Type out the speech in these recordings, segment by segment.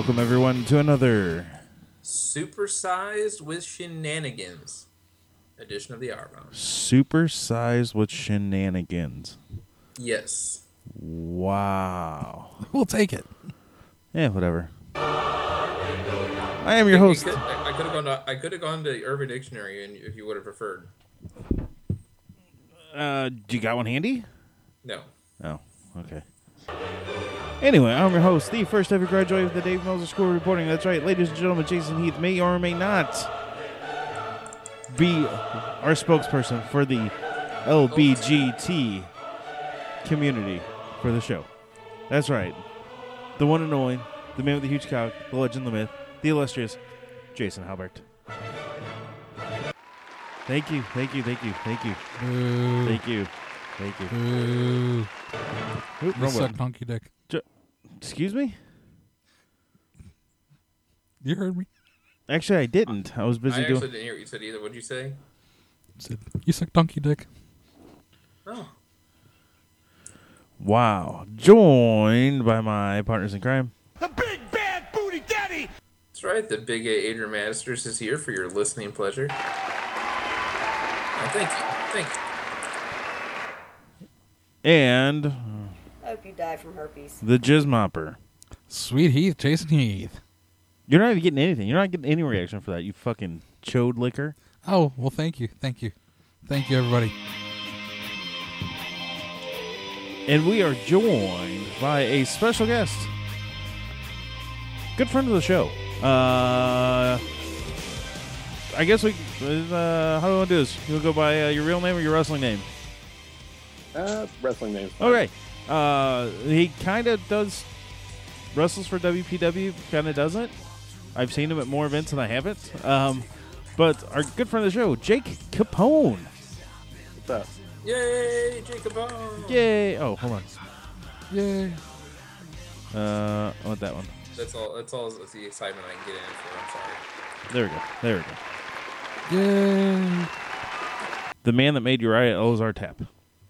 Welcome everyone to another Supersized with Shenanigans edition of the Hour Bomb. Supersized with Shenanigans. Yes. Wow. We'll take it. Yeah, whatever. I am your host. I could have gone to Urban Dictionary, and if you would have preferred. Do you got one handy? No. Oh, okay. Anyway, I'm your host, the first ever graduate of the Dave Melzer School reporting. That's right, ladies and gentlemen, Jason Heath may or may not be our spokesperson for the LBGT community for the show. That's right. The one and only, the man with the huge cock, the legend, the myth, the illustrious Jason Halbert. Thank you. Boo. Thank you. Boo. Oop, You wrong suck button. donkey dick. Excuse me? You heard me. Actually, I didn't. I was busy I actually doing... didn't hear what you said either. What'd you say? Said, you suck donkey dick. Oh. Wow. Joined by my partners in crime. The big bad booty daddy! That's right. The big A Adrian Masters is here for your listening pleasure. Oh, thank you. And I hope you die from herpes. the Jizz Mopper. Sweet Heath, Jason Heath. You're not even getting anything. You're not getting any reaction for that, you fucking chode licker. Oh, well, thank you, everybody. And we are joined by a special guest. Good friend of the show. I guess we... how do we want to do this? You want to go by your real name or your wrestling name? Wrestling name. Okay. He kind of does... wrestles for WPW, kind of doesn't. I've seen him at more events than I haven't. But our good friend of the show, Jake Capone. What's up? Yay, Jacob Bone. Yay! Oh, hold on. Yay. I want that one. That's all the excitement I can get in it for. I'm sorry. There we go. Yay. The man that made Uriah Ozar tap.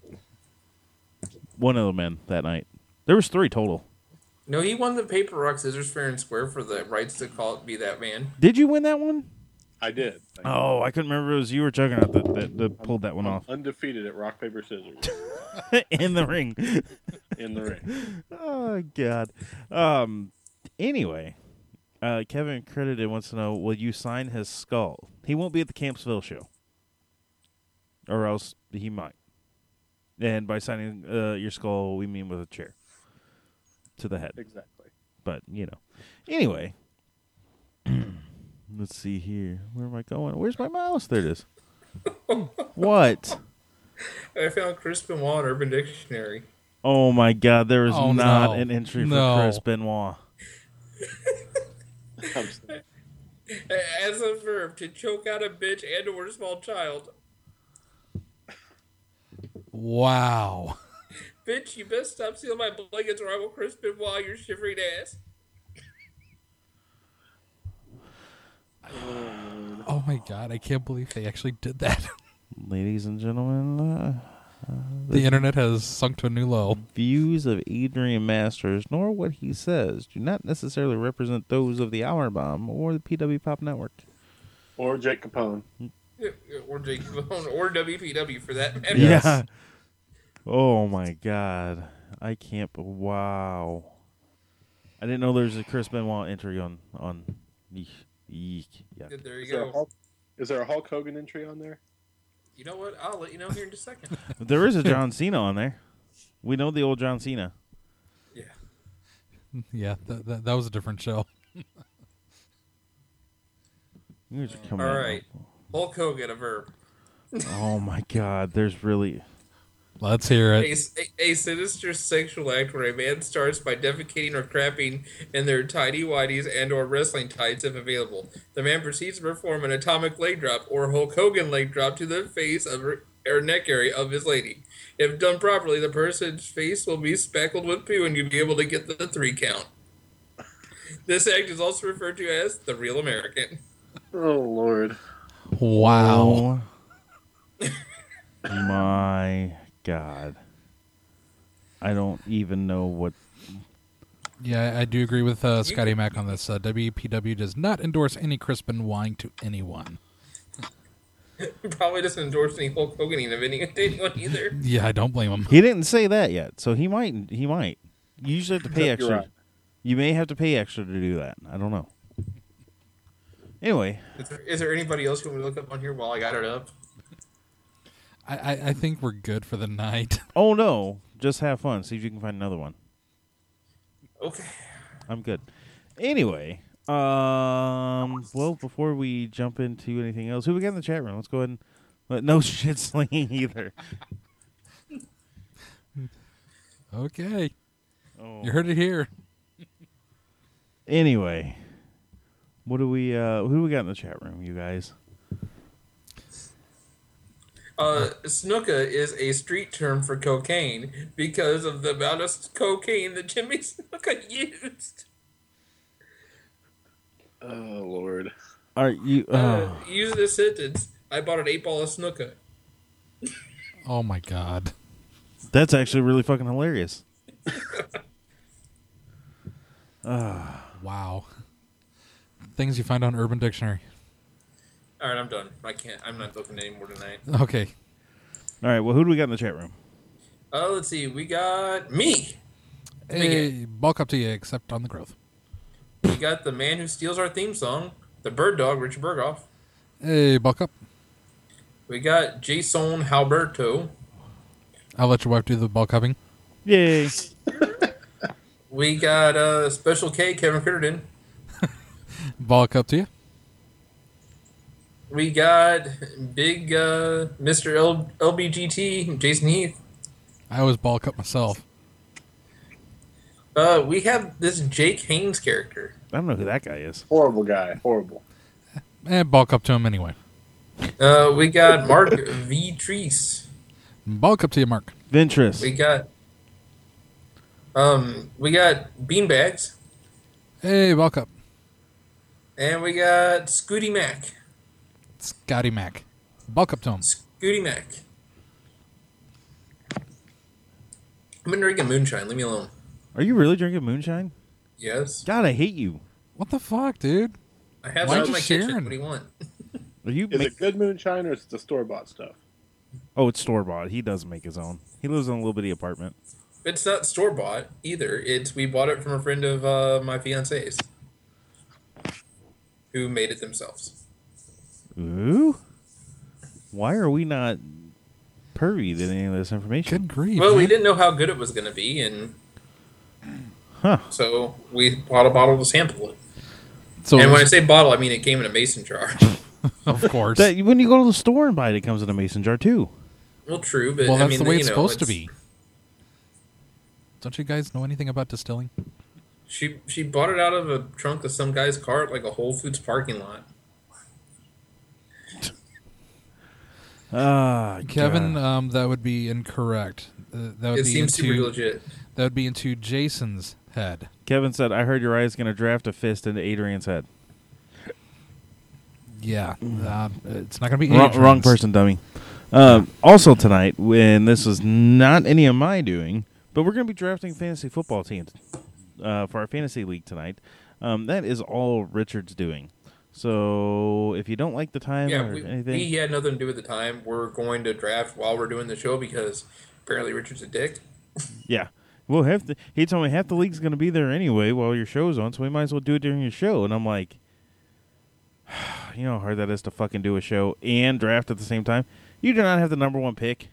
One of the men that night. There was 3 total. No, he won the paper, rock, scissors, fair and square for the rights to call it Be That Man. Did you win that one? I did. Thank you. Oh, I couldn't remember. It was you or Juggernaut that pulled that one off. Undefeated at rock, paper, scissors. In the ring. In the ring. Oh, God. Anyway, Kevin Credited wants to know, will you sign his skull? He won't be at the Campsville show. Or else he might. And by signing your skull, we mean with a chair. To the head. Exactly. But, you know. Anyway. Let's see here. Where am I going? Where's my mouse? There it is. What? I found Chris Benoit on Urban Dictionary. Oh, my God. There is Oh, not no. an entry for No. Chris Benoit. As a verb, to choke out a bitch and or a small child. Wow. Bitch, you best stop stealing my blankets or I will Chris Benoit your shivering ass. Oh, my God. I can't believe they actually did that. Ladies and gentlemen, The internet has sunk to a new low. views of Adrian Masters, nor what he says, do not necessarily represent those of the Hour Bomb or the PW Pop Network. Or Jake Capone. Or Jake Bone, or WPW for that matter. Yes. Yeah. Oh, my God. I can't... Wow. I didn't know there was a Chris Benoit entry on Eek. Yeah. There you Is there, a go. Hulk, is there a Hulk Hogan entry on there? You know what? I'll let you know here in just a second. There is a John Cena on there. We know the old John Cena. Yeah. Yeah, that was a different show. You just come All in. right. Hulk Hogan, a verb. Oh, my God. There's really... Let's hear it. A sinister sexual act where a man starts by defecating or crapping in their tighty-whities and or wrestling tights if available. The man proceeds to perform an atomic leg drop or Hulk Hogan leg drop to the face of or neck area of his lady. If done properly, the person's face will be speckled with poo and you'll be able to get the 3 count. This act is also referred to as the real American. Oh, Lord. Wow. Oh, my God. I don't even know what... Yeah, I do agree with Scotty Mac on this. WPW does not endorse any Crispin wine to anyone. Probably doesn't endorse any Hulk Hogan of anyone either. Yeah, I don't blame him. He didn't say that yet, so he might. He might. You usually have to pay You're extra. right. You may have to pay extra to do that. I don't know. Anyway, Is there anybody else you want me to look up on here while I got it up? I think we're good for the night. oh no, just have fun. See if you can find another one. Okay. I'm good. Anyway, well, before we jump into anything else, who we got in the chat room? Let's go ahead and no shit slinging either. Okay. Oh. You heard it here. Anyway, what do we? Who do we got in the chat room? You guys. Snooka is a street term for cocaine because of the amount of cocaine that Jimmy Snuka used. Oh Lord. Are you? Use this sentence. I bought an 8-ball of Snooka. Oh my God. That's actually really fucking hilarious. Wow. Things you find on Urban Dictionary. All right, I'm done. I'm not looking anymore tonight. Okay. All right. Well, who do we got in the chat room? Let's see. We got me. Hey, bulk up to you, except on the growth. We got the man who steals our theme song, the bird dog, Richard Berghoff. Hey, bulk up. We got Jason Halberto. I'll let your wife do the bulk cupping. Yay! We got Special K, Kevin Crittenden. Bulk up to you. We got big Mr. LBGT, Jason Heath. I always bulk up myself. We have this Jake Haynes character. I don't know who that guy is. Horrible guy. Horrible. Bulk up to him anyway. We got Mark V. Treese. Bulk up to you, Mark. Ventress. We got Beanbags. Hey, bulk up. And we got Scooty Mac. Scotty Mac. Bulk up to him. Scooty Mac. I've been drinking moonshine. Leave me alone. Are you really drinking moonshine? Yes. God, I hate you. What the fuck, dude? I have Why some aren't in my you kitchen. sharing? What do you want? Are you? Is it good moonshine or is it the store bought stuff? Oh, it's store bought. He doesn't make his own. He lives in a little bitty apartment. It's not store bought either. We bought it from a friend of my fiance's who made it themselves. Ooh. Why are we not privy to any of this information? Good grief. Well, we man. didn't know how good it was going to be, and Huh. so we bought a bottle to sample it. So, And when I say bottle, I mean it came in a mason jar. of course. That, when you go to the store and buy it, it comes in a mason jar too. Well, true, but Well, I that's mean, the way you it's know, supposed to be. Don't you guys know anything about distilling? She bought it out of a trunk of some guy's car at like a Whole Foods parking lot. Kevin, God. that would be incorrect. That would It be seems super into legit. that would be into Jason's head. Kevin said, "I heard Uriah's going to draft a fist into Adrian's head." Yeah, it's not going to be Wrong Adrian's. person, dummy. Also tonight, when this is not any of my doing, but we're going to be drafting fantasy football teams for our fantasy league tonight. That is all Richard's doing. So if you don't like the time Yeah, or we anything, had nothing to do with the time. We're going to draft while we're doing the show because apparently Richard's a dick. yeah, we'll have to. He told me half the league's going to be there anyway while your show's on, so we might as well do it during your show. And I'm like, you know how hard that is to fucking do a show and draft at the same time. You do not have the number one pick.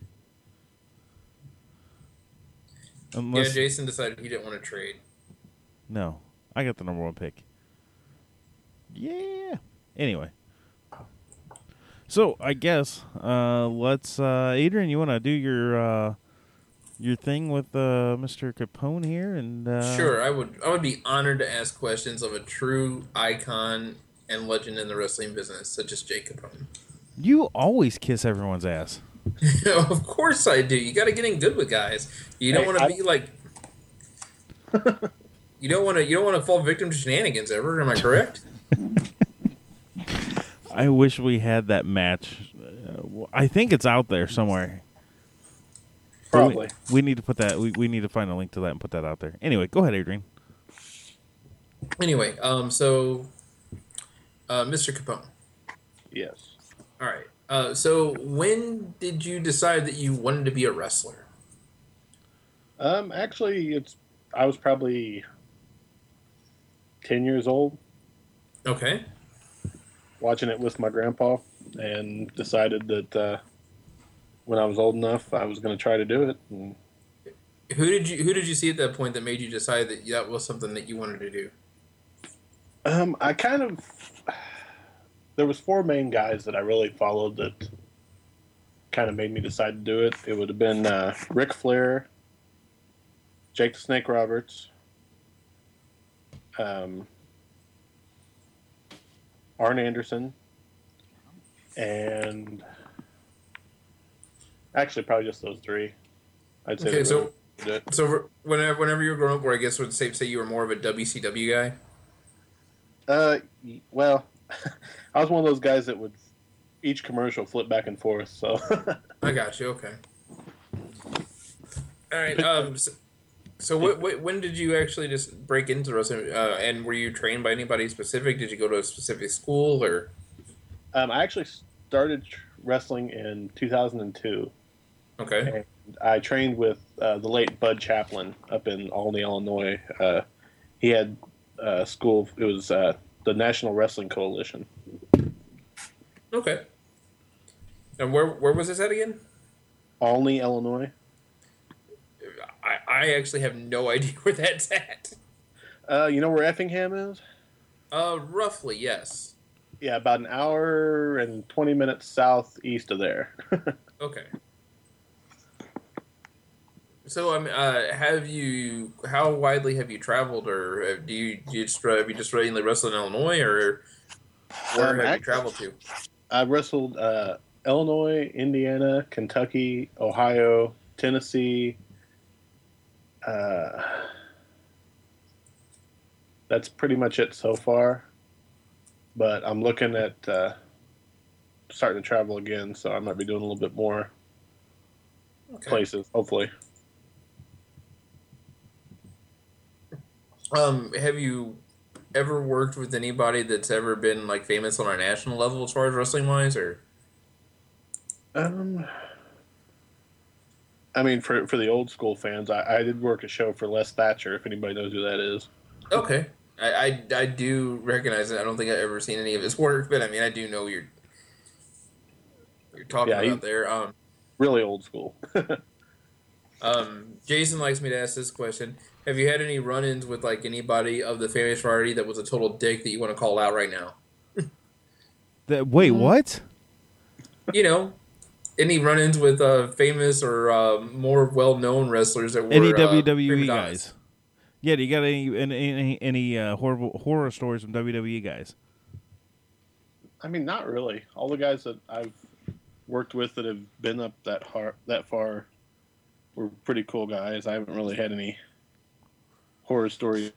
Unless, Yeah, Jason decided he didn't want to trade. No, I got the number one pick. Yeah. Anyway. So, I guess, let's, Adrian, you want to do your thing with, Mr. Capone here? And Sure, I would be honored to ask questions of a true icon and legend in the wrestling business, such as Jake Capone. You always kiss everyone's ass. Of course I do. You got to get in good with guys. You don't want to be like. You don't want to fall victim to shenanigans ever. Am I correct? I wish we had that match. I think it's out there somewhere. Probably. We need to put that. We need to find a link to that and put that out there. Anyway, go ahead, Adrian. Anyway, Mr. Capone. Yes. All right. So when did you decide that you wanted to be a wrestler? Actually, I was probably 10 years old, Okay. watching it with my grandpa, and decided that when I was old enough, I was going to try to do it. And, Who did you see at that point that made you decide that that was something that you wanted to do? I kind of there was four main guys that I really followed that kind of made me decide to do it. It would have been Ric Flair, Jake the Snake Roberts, Arn Anderson, and actually probably just those three. I'd say. Okay, that really did it. So whenever you were growing up, where I guess would safe say you were more of a WCW guy. Well, I was one of those guys that would each commercial flip back and forth. So I got you. Okay. All right. So when did you actually just break into wrestling? And were you trained by anybody specific? Did you go to a specific school or? I actually started wrestling in 2002. Okay. And I trained with the late Bud Chaplin up in Albany, Illinois. He had school. It was the National Wrestling Coalition. Okay. And where was this at again? Albany, Illinois. I actually have no idea where that's at. You know where Effingham is? Roughly, yes. Yeah, about an hour and 20 minutes southeast of there. Okay. So, how widely have you traveled, or have you just mainly wrestled in Illinois, or where have you traveled to? I wrestled Illinois, Indiana, Kentucky, Ohio, Tennessee. That's pretty much it so far. But I'm looking at starting to travel again, so I might be doing a little bit more places, hopefully. Have you ever worked with anybody that's ever been like famous on a national level as far as wrestling wise, or? I mean, for the old school fans, I did work a show for Les Thatcher, if anybody knows who that is. Okay. I do recognize it. I don't think I've ever seen any of his work, but I mean, I do know you're talking about there. Really old school. Jason likes me to ask this question. Have you had any run-ins with like anybody of the famous variety that was a total dick that you want to call out right now? Wait, what? You know, any run-ins with famous or more well-known wrestlers that were Any WWE prima donnas? guys? Yeah, do you got any horrible horror stories from WWE guys? I mean, not really. All the guys that I've worked with that have been up that far were pretty cool guys. I haven't really had any horror stories.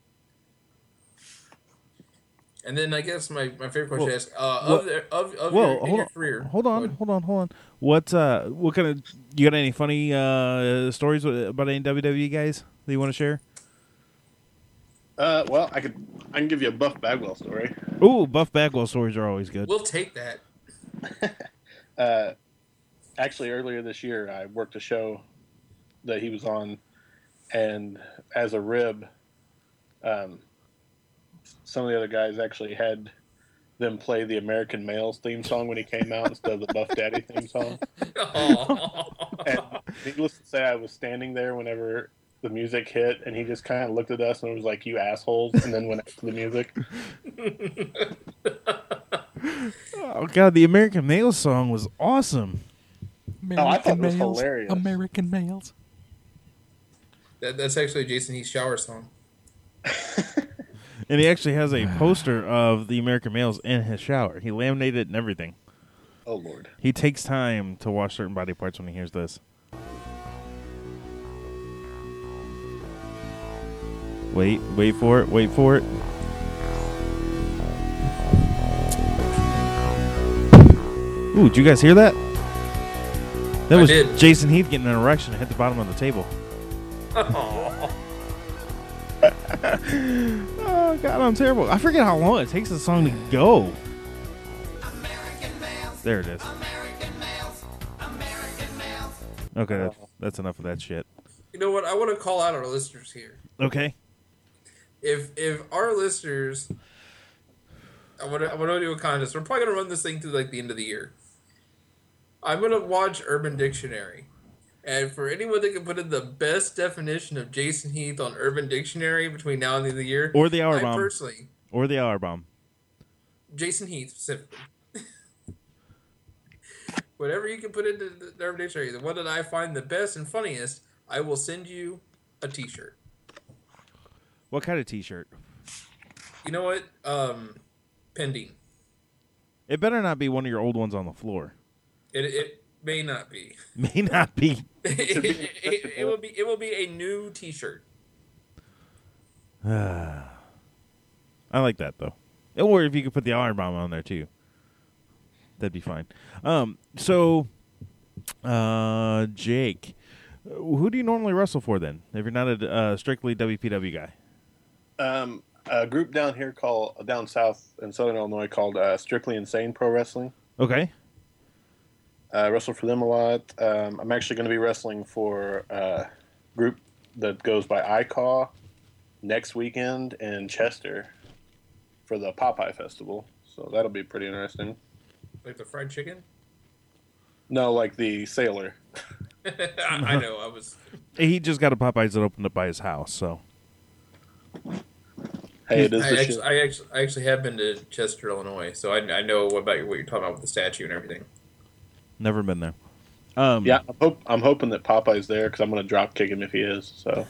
And then I guess my favorite question is your career. Hold on. What kind of you got any funny stories about any WWE guys that you want to share? Well, I can give you a Buff Bagwell story. Ooh, Buff Bagwell stories are always good. We'll take that. Actually, earlier this year, I worked a show that he was on, and as a rib, some of the other guys actually had them play the American Males theme song when he came out instead of the Buff Daddy theme song. And needless to say, I was standing there whenever the music hit, and he just kind of looked at us and was like, "You assholes," and then went after the music. Oh God, the American Males song was awesome. I thought it was hilarious. American males. That's actually Jason Heath's shower song. And he actually has a poster of the American Males in his shower. He laminated it and everything. Oh Lord! He takes time to wash certain body parts when he hears this. Wait for it. Ooh, did you guys hear that? That was Jason Heath getting an erection and hit the bottom of the table. Oh God, I'm terrible. I forget how long it takes the song to go. There it is. Okay, that's enough of that shit. You know what? I want to call out our listeners here. Okay. If our listeners, I want to do a contest. We're probably gonna run this thing through like the end of the year. I'm gonna watch Urban Dictionary, and for anyone that can put in the best definition of Jason Heath on Urban Dictionary between now and the end of the year, or the Hour I Bomb, personally, or the Hour Bomb, Jason Heath specifically. Whatever you can put into the Urban Dictionary, the one that I find the best and funniest, I will send you a T-shirt. What kind of T-shirt? You know what? Pending. It better not be one of your old ones on the floor. It may not be. May not be. It will be a new T-shirt. I like that though. Or if you could put the Iron Bomb on there too, that'd be fine. So, Jake, who do you normally wrestle for then? If you're not a strictly WPW guy. A group down here down south in Southern Illinois called Strictly Insane Pro Wrestling. Okay. I wrestle for them a lot. I'm actually going to be wrestling for a group that goes by ICAW next weekend in Chester for the Popeye Festival. So that'll be pretty interesting. Like the fried chicken? No, like the Sailor. I know. I was. He just got a Popeyes that opened up by his house, so. Hey, it is I actually have been to Chester, Illinois, so I know about what you're talking about with the statue and everything. Never been there. Yeah, I'm hoping that Popeye's there because I'm going to drop kick him if he is. So.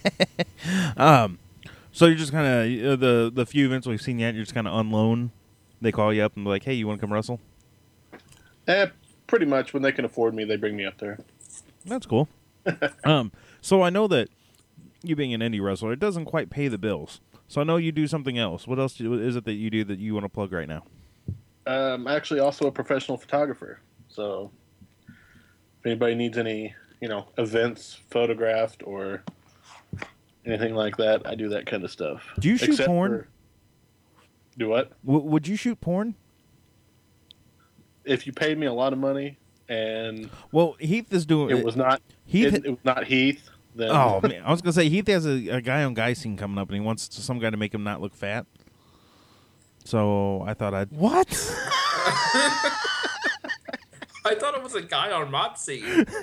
So you're just kind of the few events we've seen yet. You're just kind of on loan. They call you up and be like, "Hey, you want to come wrestle?" Pretty much. When they can afford me, they bring me up there. That's cool. So I know that you being an indie wrestler, it doesn't quite pay the bills. So I know you do something else. What else is it that you do that you want to plug right now? I'm actually also a professional photographer. So if anybody needs any, events photographed or anything like that, I do that kind of stuff. Do you shoot porn? Do what? Would you shoot porn? If you paid me a lot of money and Heath is doing it was not Heath. It was not Heath. Then oh man, I was gonna say Heath has a guy on Guy Scene coming up, and he wants some guy to make him not look fat. So I thought I'd What? I thought it was a guy on Moxie.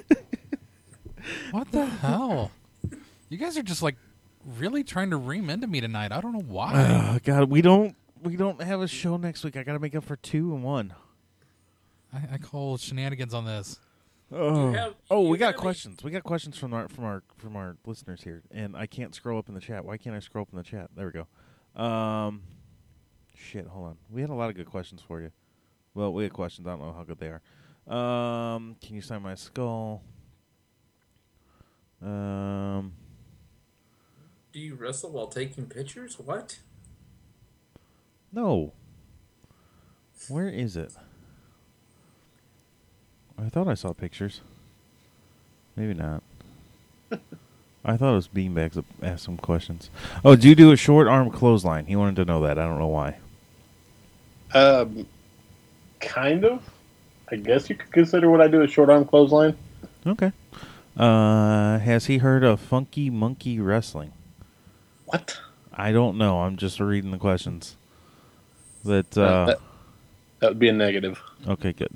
What the hell? You guys are just like really trying to ream into me tonight. I don't know why. Oh God, we don't have a show next week. I got to make up for 2 and 1. I call shenanigans on this. We got questions. We got questions from our listeners here, and I can't scroll up in the chat. Why can't I scroll up in the chat? There we go. Shit, hold on. We had a lot of good questions for you. Well, we had questions. I don't know how good they are. Can you sign my skull? Do you wrestle while taking pictures? What? No. Where is it? I thought I saw pictures. Maybe not. I thought it was Beanbags that asked some questions. Oh, do you do a short arm clothesline? He wanted to know that. I don't know why. Kind of. I guess you could consider what I do a short arm clothesline. Okay. Has he heard of Funky Monkey Wrestling? What? I don't know. I'm just reading the questions. That would be a negative. Okay, good.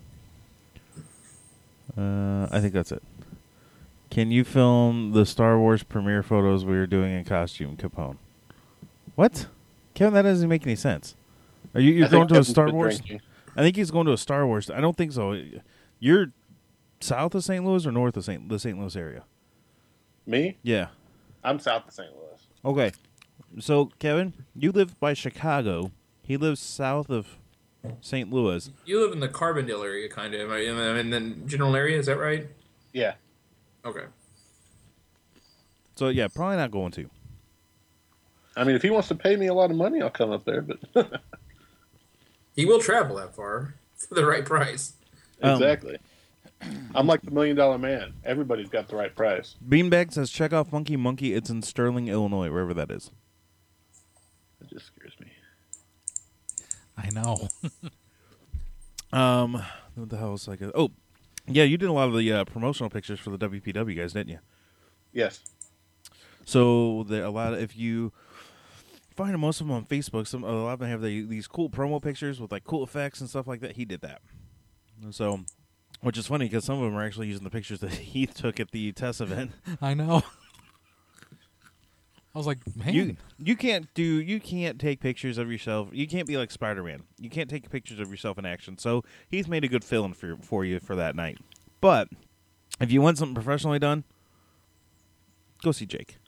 I think that's it. Can you film the Star Wars premiere photos we were doing in costume, Capone? What? Kevin, that doesn't make any sense. Are you're going to a Star Wars? Drinking. I think he's going to a Star Wars. I don't think so. You're south of St. Louis or north of the St. Louis area? Me? Yeah. I'm south of St. Louis. Okay. So, Kevin, you live by Chicago. He lives south of St. Louis. You live in the Carbondale area, kind of. In the general area, is that right? Yeah. Okay. So, yeah, probably not going to. I mean, if he wants to pay me a lot of money, I'll come up there, but... He will travel that far for the right price. Exactly. I'm like the $1 million man. Everybody's got the right price. Beanbag says, check out Funky Monkey. It's in Sterling, Illinois, wherever that is. That just scares me. I know. What the hell was I? Oh, yeah, you did a lot of the promotional pictures for the WPW guys, didn't you? Yes. So if you find most of them on Facebook, a lot of them have these cool promo pictures with like cool effects and stuff like that. He did that. So, which is funny because some of them are actually using the pictures that he took at the test event. I know. I was like, man, you can't take pictures of yourself. You can't be like Spider-Man. You can't take pictures of yourself in action. So he's made a good fill-in for you for that night. But if you want something professionally done, go see Jake.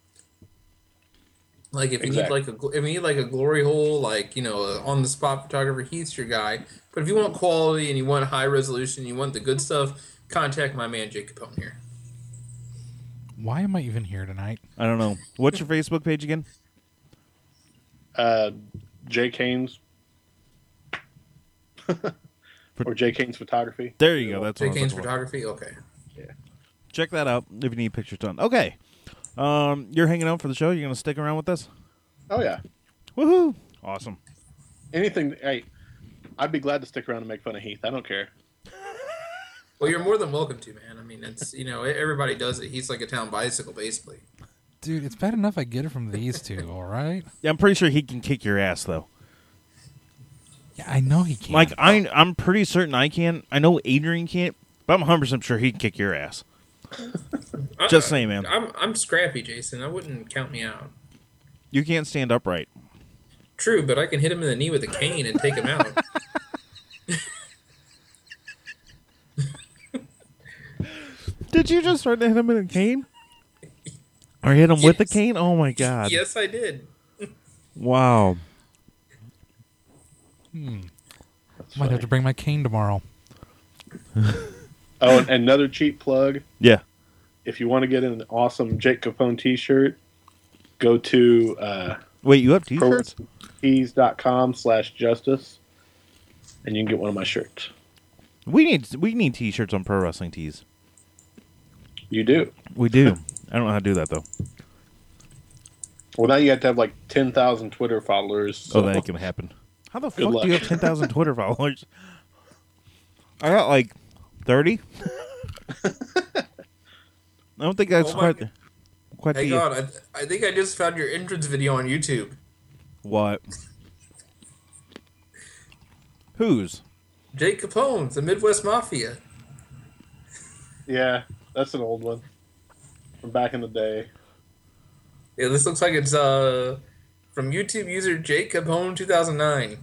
Like if you need like a glory hole, like on the spot photographer, Heath's your guy. But if you want quality and you want high resolution, you want the good stuff, contact my man Jake Capone here. why am I even here tonight? I don't know. What's your Facebook page again? Jake Haynes. Or Jake Haynes Photography. There you go. That's Jake Haynes Photography. Okay. Yeah. Check that out if you need pictures done. Okay. You're hanging out for the show. You're going to stick around with us? Oh, yeah. Woohoo. Awesome. Anything. Hey, I'd be glad to stick around and make fun of Heath. I don't care. Well, you're more than welcome to, man. I mean, it's everybody does it. He's like a town bicycle, basically. Dude, it's bad enough I get it from these two, all right? Yeah, I'm pretty sure he can kick your ass, though. Yeah, I know he can. Like, I'm pretty certain I can. I know Adrian can't, but I'm 100% sure he can kick your ass. Just saying, man. I'm scrappy, Jason. I wouldn't count me out. You can't stand upright. True, but I can hit him in the knee with a cane and take him out. Did you just try to hit him in a cane? Or hit him with a cane? Oh, my God. Yes, I did. Wow. Might have to bring my cane tomorrow. Oh, and another cheap plug. Yeah. If you want to get an awesome Jake Capone t-shirt, go to Wait, you have t-shirts? ProWrestlingTees.com/justice, and you can get one of my shirts. We need t-shirts on Pro Wrestling Tees. You do. We do. I don't know how to do that, though. Well, now you have to have like 10,000 Twitter followers. So. Oh, that ain't going to happen. How the fuck luck. do you have 10,000 Twitter followers? I got like 30. I don't think that's quite Hey, God, I think I just found your entrance video on YouTube. What? Whose? Jake Capone, the Midwest Mafia. Yeah, that's an old one from back in the day. Yeah, this looks like it's from YouTube user Jake Capone 2009.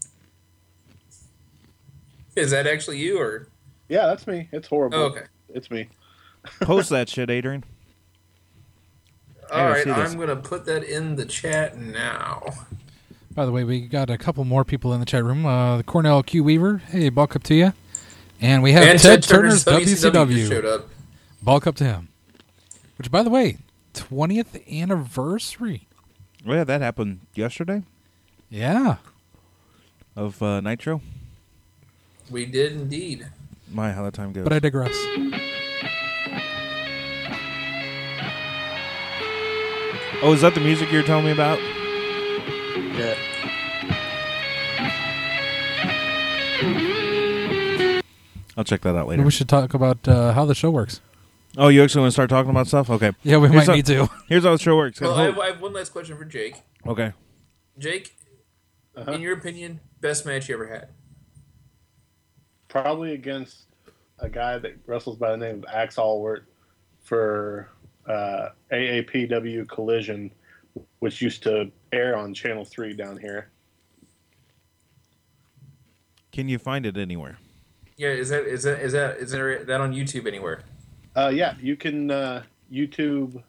Is that actually you, or? Yeah, that's me. It's horrible. Oh, okay. It's me. Post that shit, Adrian. All right, I'm going to put that in the chat now. By the way, we got a couple more people in the chat room. The Cornell Q Weaver, hey, bulk up to you. And we have Ted Turner's WCW. Showed up. Bulk up to him. Which, by the way, 20th anniversary. Oh, yeah, that happened yesterday Yeah. of Nitro. We did indeed. My, how that time goes. But I digress. Oh, is that the music you were telling me about? Yeah. I'll check that out later. We should talk about how the show works. Oh, you actually want to start talking about stuff? Okay. Yeah, we might need to. Here's how the show works. Well, I have one last question for Jake. Okay. Jake, in your opinion, best match you ever had? Probably against a guy that wrestles by the name of Axe Allward for AAPW Collision, which used to air on Channel 3 down here. Can you find it anywhere? Yeah, is there that on YouTube anywhere? Yeah, you can YouTube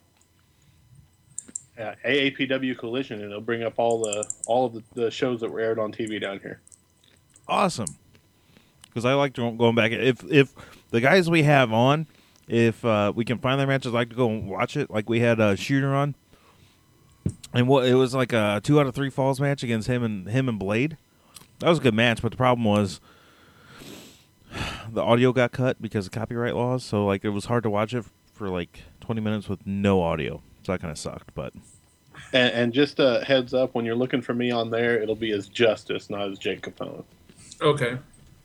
AAPW Collision, and it'll bring up all of the shows that were aired on TV down here. Awesome. Because I like going back. If the guys we have on, if we can find their matches, I like to go and watch it. Like we had a Shooter on, and it was like a 2 out of 3 falls match against him and Blade. That was a good match, but the problem was the audio got cut because of copyright laws. So like it was hard to watch it for like 20 minutes with no audio. So that kind of sucked. But And just a heads up, when you're looking for me on there, it'll be as Justice, not as Jake Capone. Okay.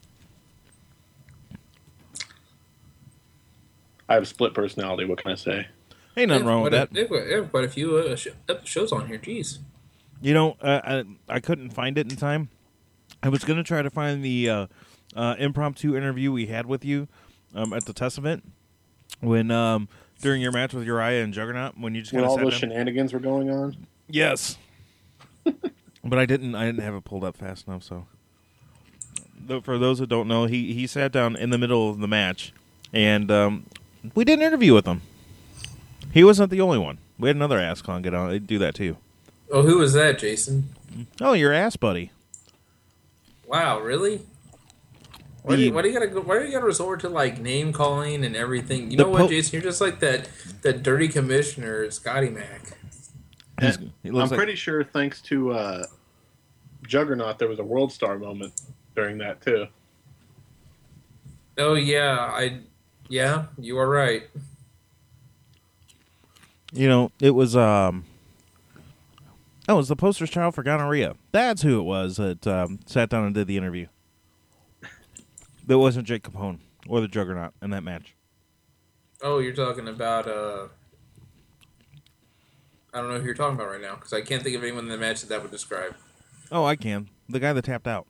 I have split personality. What can I say? Ain't nothing wrong with that. They have quite a few shows on here. Jeez. You know, I couldn't find it in time. I was going to try to find the impromptu interview we had with you at the Test event when during your match with Uriah and Juggernaut when you just when all those shenanigans were going on. Yes, but I didn't have it pulled up fast enough. So, for those who don't know, he sat down in the middle of the match, and we did an interview with him. He wasn't the only one. We had another ass con get on. They'd do that too. Oh, who was that, Jason? Oh, your ass buddy. Wow, really? Why do you gotta resort to like name calling and everything? You know what, Jason? You're just like that dirty commissioner, Scotty Mac. I'm pretty sure, thanks to Juggernaut, there was a World Star moment during that too. Oh yeah, you are right. You know, it was it was the poster child for gonorrhea. That's who it was that sat down and did the interview. That wasn't Jake Capone or the Juggernaut in that match. Oh, you're talking about I don't know who you're talking about right now because I can't think of anyone in the match that would describe. Oh, I can. The guy that tapped out.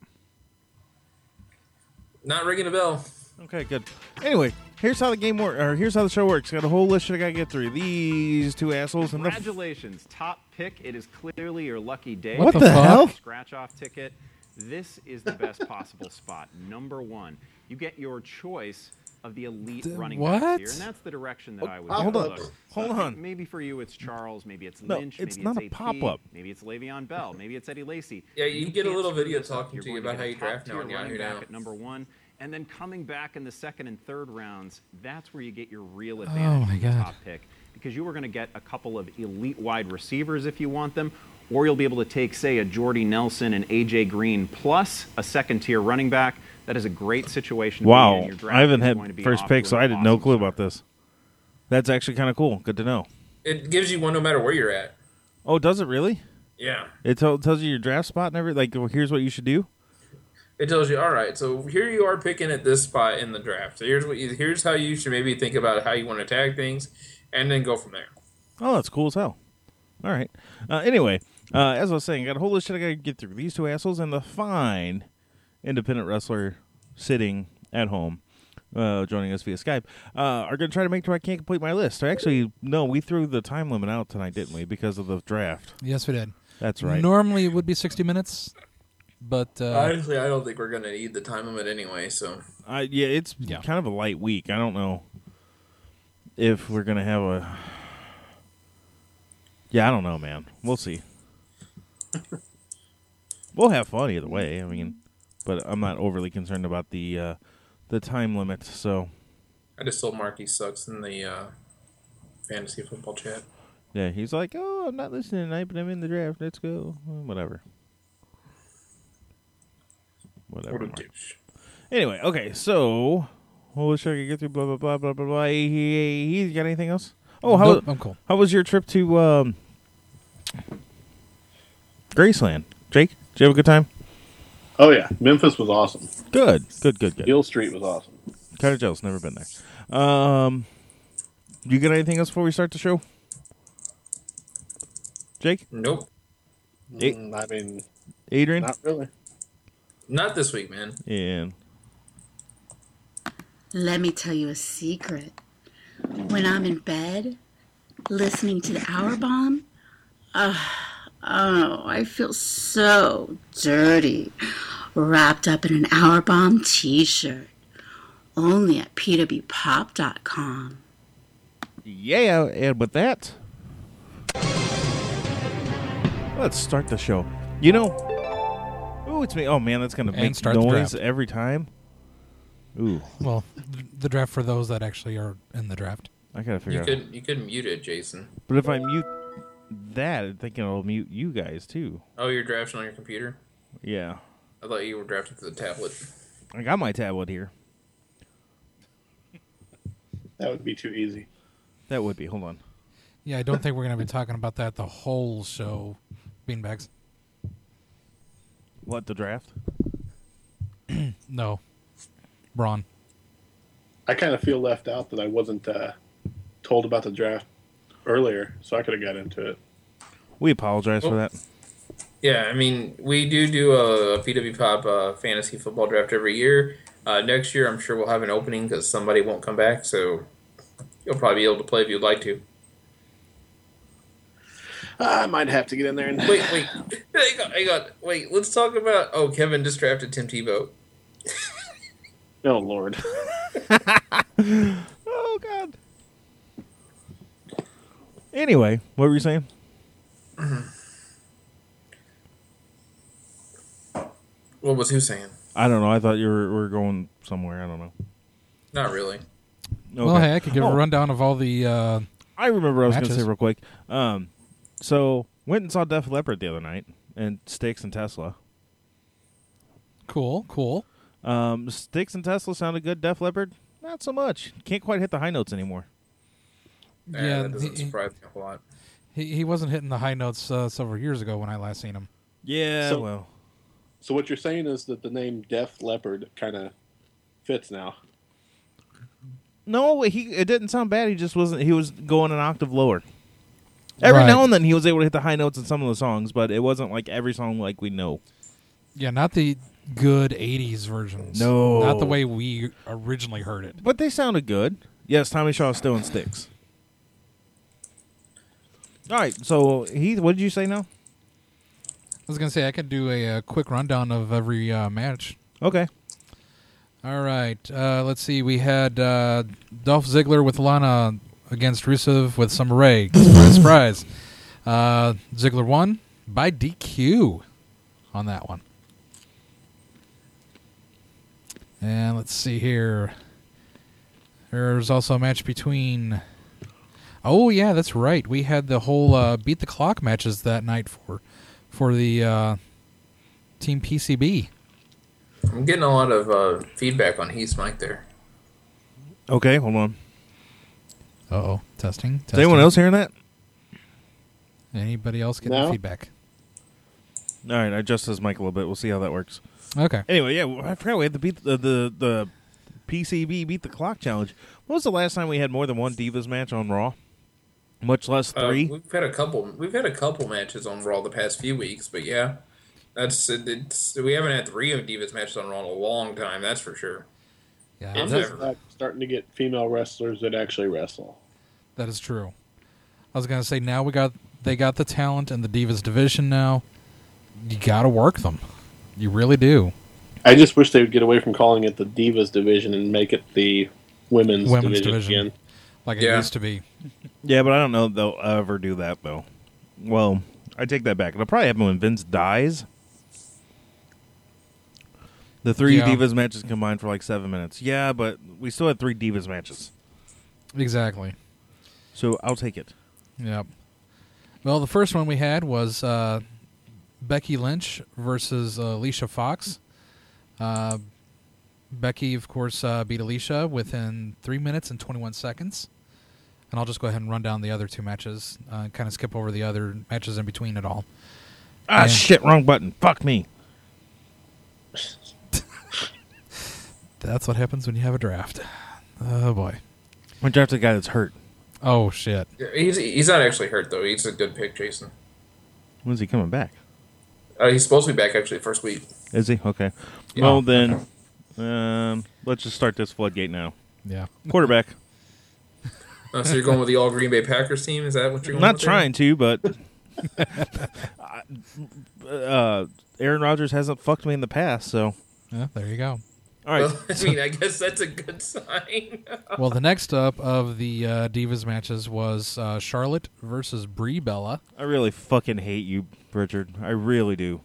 Not ringing a bell. Okay, good. Anyway, here's how the game works, or here's how the show works. Got a whole list I gotta get through. These two assholes and Congratulations, top pick. It is clearly your lucky day. What the hell? Scratch off ticket. This is the best possible spot. Number one, you get your choice of the elite running backs here, and that's the direction that I would go. Hold on. Maybe for you it's Charles, maybe it's No, Lynch, it's maybe not it's a AP, pop-up. maybe it's Le'Veon Bell, maybe it's Eddie Lacy. Yeah, you get a can't little screw video this up. talking You're to you going about how get you a draft now top-tier on running Yahoo back now. at number one, and then coming back in the second and third rounds, that's where you get your real advantage my with the God. top pick. Because you are going to get a couple of elite wide receivers if you want them, or you'll be able to take, say, a Jordy Nelson and A.J. Green plus a second-tier running back. That is a great situation to be in. Wow, Your draft I haven't is going to had be first off pick, to so an I had no awesome clue start. about this. That's actually kind of cool. Good to know. It gives you one no matter where you're at. Oh, does it really? Yeah. It tells you your draft spot and everything. Like, well, here's what you should do. It tells you, all right, so here you are picking at this spot in the draft. So here's how you should maybe think about how you want to tag things, and then go from there. Oh, that's cool as hell. All right. Anyway, as I was saying, got a whole list of shit I got to get through. These two assholes and the fine independent wrestler sitting at home, joining us via Skype, are going to try to make sure I can't complete my list. Actually, no, we threw the time limit out tonight, didn't we, because of the draft? Yes, we did. That's right. Normally it would be 60 minutes, but Honestly, I don't think we're going to need the time limit anyway, so. Yeah, it's kind of a light week. I don't know if we're going to have a... Yeah, I don't know, man. We'll see. We'll have fun either way. I mean, but I'm not overly concerned about the time limit. So I just told Mark he sucks in the fantasy football chat. yeah, he's like, "Oh, I'm not listening tonight, but I'm in the draft. Let's go." Well, whatever. What a Mark. douche. Anyway, okay, so what should I get through? Blah blah blah blah blah blah. He got anything else? Oh, nope, I'm cool. How was your trip to Graceland, Jake? Did you have a good time? Oh yeah, Memphis was awesome. Good. Hill Street was awesome. Kind of jealous. Never been there. You got anything else before we start the show, Jake? Nope. I mean, Adrian? not really. Not this week, man. And Let me tell you a secret. When I'm in bed, listening to the Hour Bomb, I feel so dirty, wrapped up in an Hour Bomb t-shirt. Only at pwpop.com. yeah, and with that, let's start the show. You know, ooh, it's me. Oh man, that's gonna make start the noise draft. every time. Ooh, Well, the draft for those that actually are in the draft. I gotta figure out. You could mute it, Jason. But if I mute that, I'm thinking it'll mute you guys too. Oh, you're drafting on your computer? Yeah, I thought you were drafting to the tablet. I got my tablet here. That would be too easy. That would be. Hold on. Yeah, I don't think we're going to be talking about that the whole show, Beanbags. What, the draft? No. Braun. I kind of feel left out that I wasn't told about the draft earlier, so I could have got into it. We apologize for that. Yeah, I mean, we do a PW Pop fantasy football draft every year. Next year, I'm sure we'll have an opening because somebody won't come back, so you'll probably be able to play if you'd like to. I might have to get in there and Wait. Hang on. Wait, let's talk about... Oh, Kevin just drafted Tim Tebow. Oh, Lord. Oh, God. Anyway, what were you saying? What was who saying? I don't know. I thought you were going somewhere. I don't know. Not really. Okay. Well, hey, I could give a rundown of all the I remember I was going to matches. say real quick. So, went and saw Def Leppard the other night, and Styx and Tesla. Cool. Styx and Tesla sounded good. Def Leppard, not so much. Can't quite hit the high notes anymore. Yeah, that doesn't surprise me a whole lot. He wasn't hitting the high notes several years ago when I last seen him. Yeah, So what you're saying is that the name Def Leppard kind of fits now. No, it didn't sound bad. He just wasn't. He was going an octave lower. Every Right. now and then he was able to hit the high notes in some of the songs, but it wasn't like every song like we know. Yeah, not the good 80s versions. No. Not the way we originally heard it. But they sounded good. Yes, Tommy Shaw still in Styx. All right, so Heath, what did you say now? I was going to say I could do a quick rundown of every match. Okay. All right. Let's see. We had Dolph Ziggler with Lana against Rusev with Summer Rae. Surprise. Ziggler won by DQ on that one. And let's see here. There's also a match between... Oh, yeah, that's right. We had the whole Beat the Clock matches that night for the Team PCB. I'm getting a lot of feedback on Heath's mic there. Okay, hold on. Uh-oh. Testing. Is anyone else hearing that? Anybody else getting No. feedback? All right, I adjust his mic a little bit. We'll see how that works. Okay. Anyway, yeah, I forgot we had the PCB Beat the Clock challenge. When was the last time we had more than one Divas match on Raw? Much less 3. We've had a couple matches on Raw the past few weeks, but yeah, we haven't had 3 of Divas matches on Raw in a long time. That's for sure. Yeah, I'm just starting to get female wrestlers that actually wrestle. that is true. I was going to say, now they got the talent in the Divas division now. You got to work them. You really do. I just wish they would get away from calling it the Divas division and make it the women's division again. Like it Yeah. used to be. Yeah, but I don't know if they'll ever do that, though. Well, I take that back. It'll probably happen when Vince dies. The 3 Yeah. Divas matches combined for like 7 minutes. Yeah, but we still had 3 Divas matches. Exactly. So I'll take it. Yep. Well, the first one we had was Becky Lynch versus Alicia Fox. Becky, of course, beat Alicia within 3 minutes and 21 seconds. And I'll just go ahead and run down the other 2 matches, kind of skip over the other matches in between it all. Ah, And- shit, wrong button. Fuck me. That's what happens when you have a draft. Oh, boy. I drafted a guy that's hurt. Oh, shit. Yeah, he's not actually hurt though. He's a good pick, Jason. When's he coming back? He's supposed to be back actually first week. Is he? Okay. Yeah. Well, then, let's just start this floodgate now. Yeah. Quarterback. So you're going with the all Green Bay Packers team? Is that what you're going Not with? trying to, but Aaron Rodgers hasn't fucked me in the past, so. Yeah, there you go. All right. Well, I mean, I guess that's a good sign. Well, the next up of the Divas matches was Charlotte versus Brie Bella. I really fucking hate you, Richard. I really do.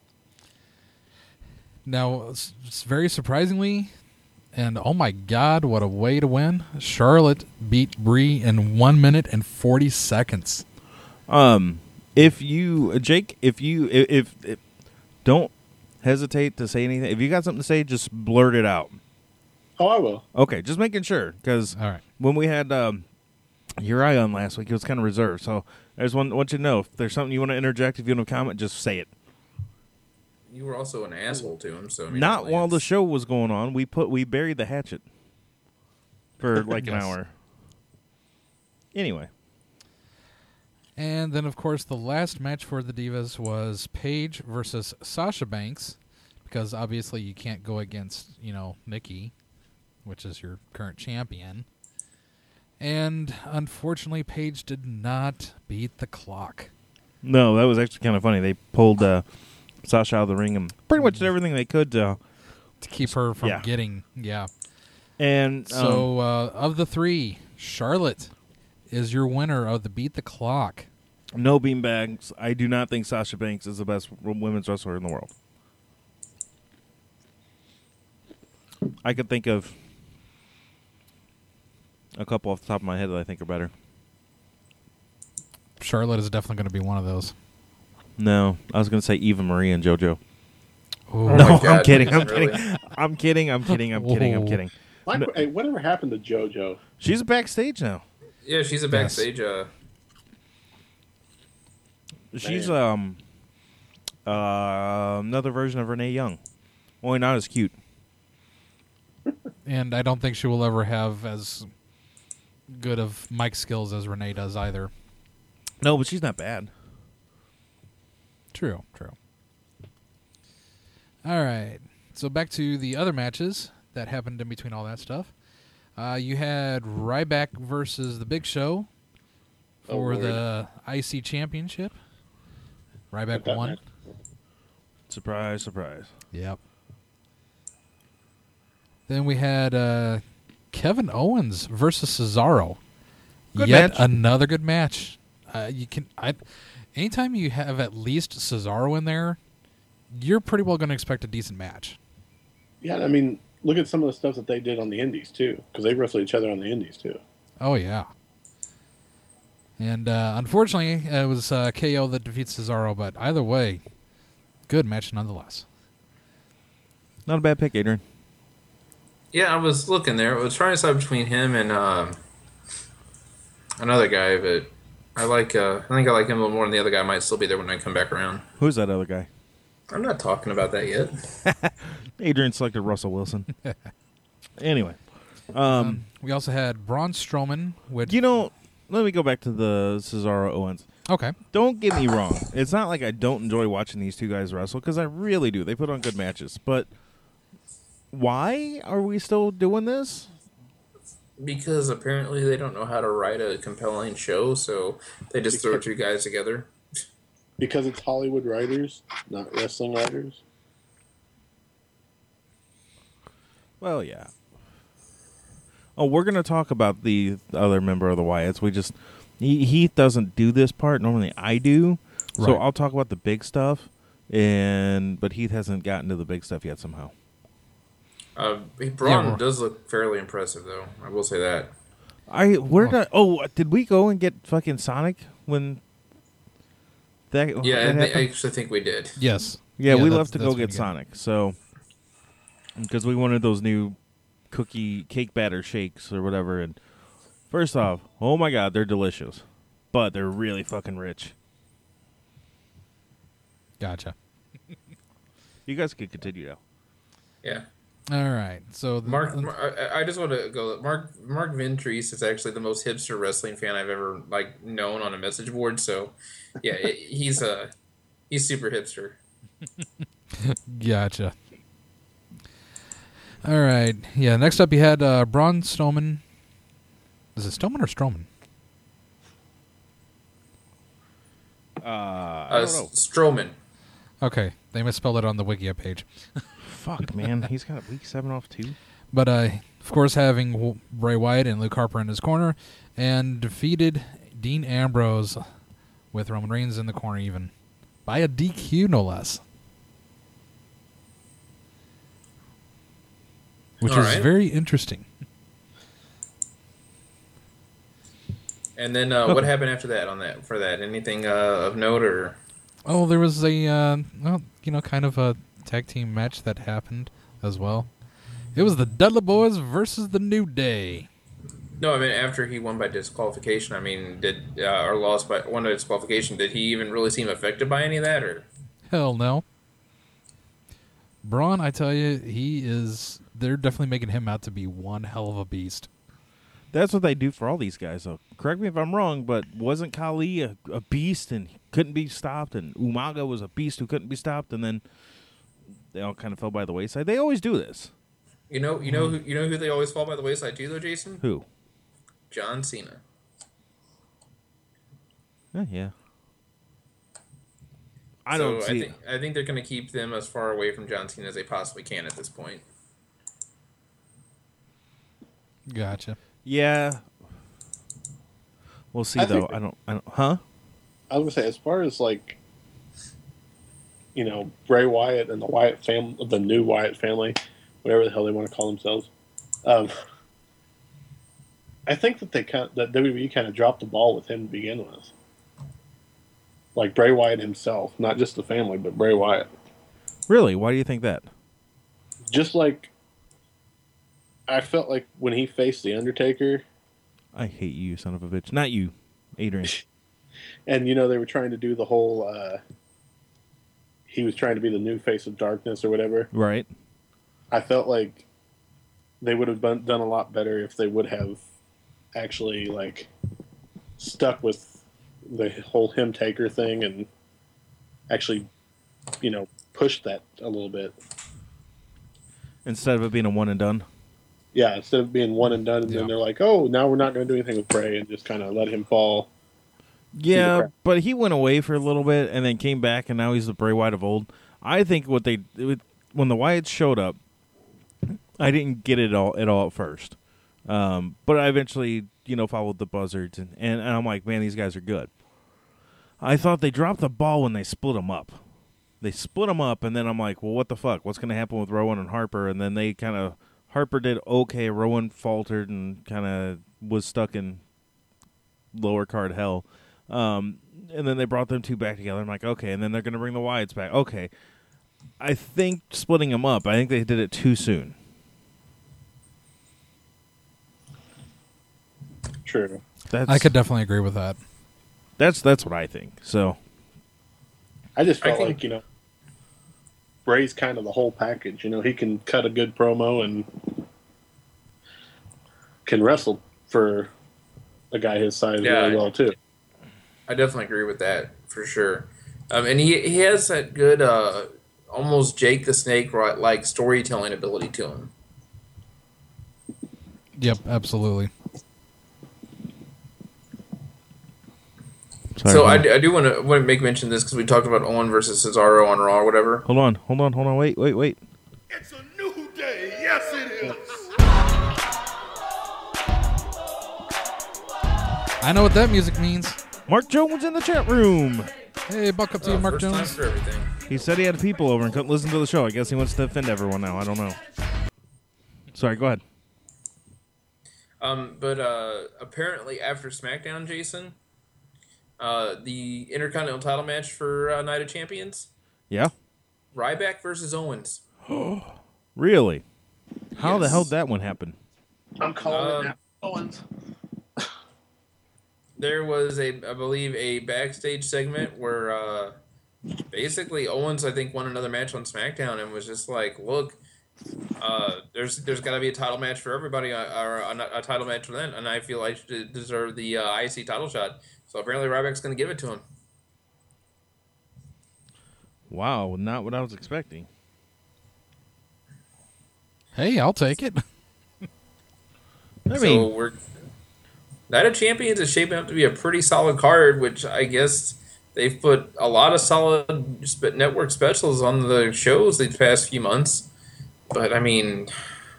Now, it's very surprisingly, and oh my God, what a way to win! Charlotte beat Brie in 1 minute and 40 seconds. If you, Jake, if don't hesitate to say anything. If you got something to say, just blurt it out. Oh, I will. Okay, just making sure, because All right. when we had Your eye on last week, it was kind of reserved. So I just want you to know, if there's something you want to interject, if you want to comment, just say it. You were also an asshole to him, so I mean, Not while the show was going on. We buried the hatchet for like an hour. Anyway. And then, of course, the last match for the Divas was Paige versus Sasha Banks, because obviously you can't go against, Nikki, which is your current champion. And unfortunately, Paige did not beat the clock. No, that was actually kind of funny. They pulled Sasha out of the ring and pretty much did everything they could to keep her from getting, And so, of the three, Charlotte is your winner of the Beat the Clock. No beanbags. I do not think Sasha Banks is the best women's wrestler in the world. I could think of a couple off the top of my head that I think are better. Charlotte is definitely going to be one of those. No, I was going to say Eva Marie and JoJo. Oh no, my God, I'm kidding. really? I'm kidding. Hey, whatever happened to JoJo? She's backstage now. Yeah, she's a backstage. She's another version of Renee Young, only not as cute. And I don't think she will ever have as good of mic skills as Renee does either. No, but she's not bad. True. All right. So back to the other matches that happened in between all that stuff. You had Ryback versus The Big Show for the IC Championship. Ryback won. Match. Surprise. Yep. Then we had Kevin Owens versus Cesaro. Good Yet match. another good match. Anytime you have at least Cesaro in there, you're pretty well going to expect a decent match. Yeah, I mean, look at some of the stuff that they did on the Indies, too, because they wrestled each other on the Indies, too. Oh, yeah. And unfortunately, it was KO that defeats Cesaro, but either way, good match nonetheless. Not a bad pick, Adrian. Yeah, I was looking there. I was trying to decide between him and another guy, but I think I like him a little more than the other guy. Might still be there when I come back around. Who's that other guy? I'm not talking about that yet. Adrian selected Russell Wilson. Anyway. We also had Braun Strowman. Let me go back to the Cesaro Owens. Okay. Don't get me wrong. It's not like I don't enjoy watching these two guys wrestle, because I really do. They put on good matches. But why are we still doing this? Because apparently they don't know how to write a compelling show, so they just throw two guys together. Because it's Hollywood writers, not wrestling writers. Well, yeah. Oh, we're going to talk about the other member of the Wyatts. Heath doesn't do this part. Normally I do. So Right. I'll talk about the big stuff, but Heath hasn't gotten to the big stuff yet somehow. Braun does look fairly impressive, though. I will say that. Did we go and get fucking Sonic when that? Yeah, that I happened? actually think we did. Yes. Yeah, we that's- left to that's go when get you Sonic. So because we wanted those new cake batter shakes or whatever. And first off, oh my God, they're delicious, but they're really fucking rich. Gotcha. You guys could continue now. Yeah. All right. So I just want to go. Mark Ventrese is actually the most hipster wrestling fan I've ever known on a message board. So, yeah, he's super hipster. Gotcha. All right. Yeah. Next up, you had Braun Strowman. Is it Strowman or Strowman? I don't know. Strowman. Okay, they misspelled it on the Wikia page. Fuck, man, he's got a week 7 off too. But of course, having Bray Wyatt and Luke Harper in his corner, and defeated Dean Ambrose with Roman Reigns in the corner, even by a DQ, no less. Which All is right. very interesting. And then what happened after that? For that, anything of note or? Oh, there was a kind of a tag team match that happened as well. It was the Dudley Boys versus the New Day. No, I mean after he won by disqualification. I mean, or lost by won by disqualification? Did he even really seem affected by any of that, or? Hell no. Braun, I tell you, they're definitely making him out to be one hell of a beast. That's what they do for all these guys, though. Correct me if I'm wrong, but wasn't Khali a beast and couldn't be stopped, and Umaga was a beast who couldn't be stopped, and then they all kind of fell by the wayside? They always do this. You know who they always fall by the wayside too, though, Jason? Who? John Cena. Yeah. I think they're going to keep them as far away from John Cena as they possibly can at this point. Gotcha. Yeah. We'll see, though. I don't. Huh? I was gonna say, as far as like, Bray Wyatt and the Wyatt family, the new Wyatt family, whatever the hell they want to call themselves. I think that that WWE kind of dropped the ball with him to begin with. Like Bray Wyatt himself, not just the family, but Bray Wyatt. Really? Why do you think that? Just like I felt like when he faced The Undertaker. I hate you, son of a bitch. Not you, Adrian. And, they were trying to do the whole, he was trying to be the new face of darkness or whatever. Right. I felt like they would have done a lot better if they would have actually, like, stuck with the whole him taker thing and actually, pushed that a little bit. Instead of it being a one and done? Yeah, instead of being one and done, and then they're like, oh, now we're not going to do anything with Bray, and just kind of let him fall. Yeah, but he went away for a little bit and then came back, and now he's the Bray Wyatt of old. I think when the Wyatts showed up, I didn't get it all at first. But I eventually, followed the buzzards, and I'm like, man, these guys are good. I thought they dropped the ball when they split them up. They split them up, and then I'm like, well, what the fuck? What's going to happen with Rowan and Harper? And then they kind of... Harper did okay. Rowan faltered and kind of was stuck in lower card hell. And then they brought them two back together. I'm like, okay. And then they're going to bring the Wyatts back. Okay. I think splitting them up, I think they did it too soon. True. I could definitely agree with that. That's what I think. So I just felt like, Bray's kind of the whole package. He can cut a good promo and can wrestle for a guy his size really well, too. I definitely agree with that, for sure. And he has that good, almost Jake the Snake-like storytelling ability to him. Yep, absolutely. Sorry, so I do want to make mention of this because we talked about Owen versus Cesaro on Raw or whatever. Hold on. Wait. It's a new day. Yes, it is. I know what that music means. Mark Jones in the chat room. Hey, buck up to you, Mark first Jones. time for everything. He said he had people over and couldn't listen to the show. I guess he wants to offend everyone now. I don't know. Sorry, go ahead. But apparently after SmackDown, Jason, the Intercontinental title match for Night of Champions. Yeah. Ryback versus Owens. Really? How the hell did that one happen? I'm calling it now. Owens. There was I believe, a backstage segment where basically Owens, I think, won another match on SmackDown and was just like, look, there's got to be a title match for everybody, or a title match for them, and I feel I should deserve the IC title shot. So apparently Ryback's going to give it to him. Wow, not what I was expecting. Hey, I'll take it. Night of Champions is shaping up to be a pretty solid card, which I guess they've put a lot of solid network specials on the shows these past few months. But, I mean...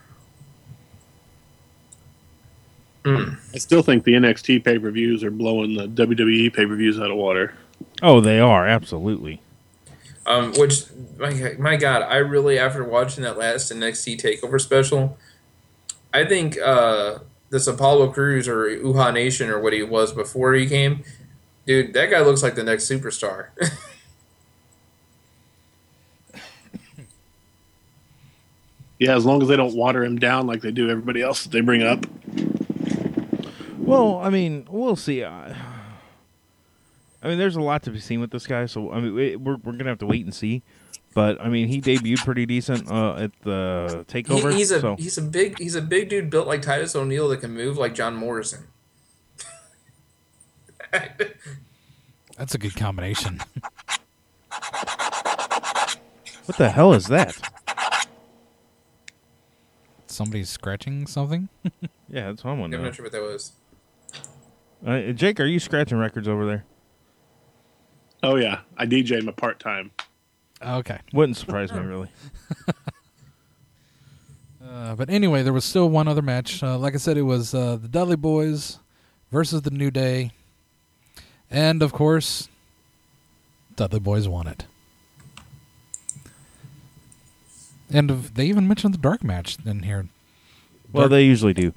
I still think the NXT pay-per-views are blowing the WWE pay-per-views out of water. Oh, they are, absolutely. Which, my God, I really, after watching that last NXT TakeOver special, I think this Apollo Crews or Uhaa Nation or what he was before he came, dude, that guy looks like the next superstar. Yeah, as long as they don't water him down like they do everybody else that they bring up. Well, I mean, we'll see. I mean, there's a lot to be seen with this guy, so I mean, we're gonna have to wait and see. But I mean, he debuted pretty decent at the Takeover. He's a big dude built like Titus O'Neil that can move like John Morrison. That's a good combination. What the hell is that? Somebody's scratching something? Yeah, that's what I'm wondering. I'm not sure what that was. Jake, are you scratching records over there? Oh, yeah. I DJ him a part-time. Okay. Wouldn't surprise me, really. But anyway, there was still one other match. Like I said, it was the Dudley Boys versus the New Day. And, of course, Dudley Boys won it. And they even mentioned the dark match in here. Well, they usually do.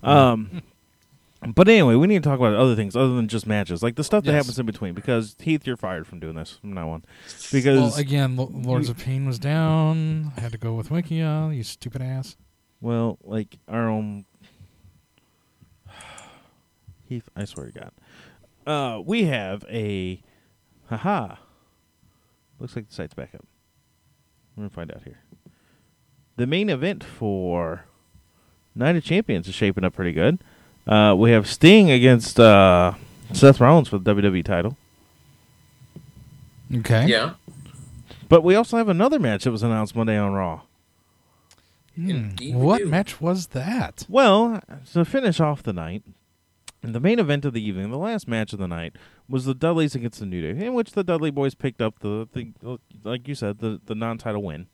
But anyway, we need to talk about other things other than just matches, like the stuff that happens in between. Because Heath, you're fired from doing this from now on. Because well, again, Lords of Pain was down. I had to go with Wikia, you stupid ass. Well, like our own Heath, I swear to God, we have a Looks like the site's back up. We're gonna find out here. The main event for Night of Champions is shaping up pretty good. We have Sting against Seth Rollins for the WWE title. Okay. Yeah. But we also have another match that was announced Monday on Raw. What match was that? Well, to finish off the night, the main event of the evening, the last match of the night, was the Dudleys against the New Day, in which the Dudley Boys picked up the like you said, the non-title win.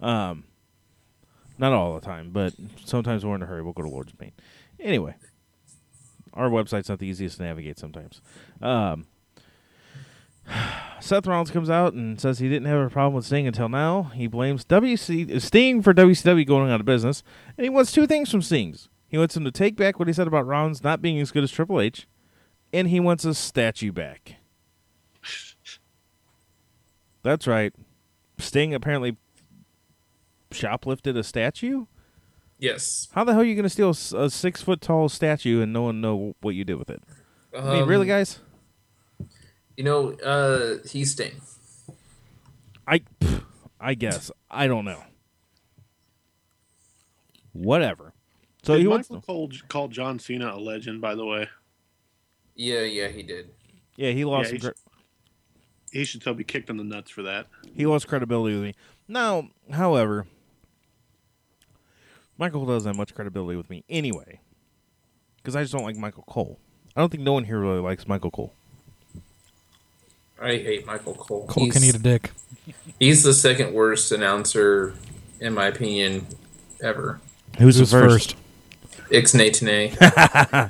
Not all the time, but sometimes we're in a hurry. We'll go to Lords of Pain. Anyway, our website's not the easiest to navigate sometimes. Seth Rollins comes out and says he didn't have a problem with Sting until now. He blames Sting for WCW going out of business, and he wants two things from Sting. He wants him to take back what he said about Rollins not being as good as Triple H, and he wants a statue back. That's right. Sting apparently shoplifted a statue? Yes. How the hell are you going to steal a 6 foot tall statue and no one know what you did with it? I mean, really, guys? You know, he's Sting. I guess. I don't know. Whatever. So did he Michael Cole call John Cena a legend, by the way? Yeah, he did. Yeah, he lost. He should still be kicked in the nuts for that. He lost credibility with me. Now, however, Michael doesn't have much credibility with me anyway, because I just don't like Michael Cole. I don't think no one here really likes Michael Cole. I hate Michael Cole. Cole can eat a dick. He's the second worst announcer, in my opinion, ever. Who's the first? Ixnay Tenay.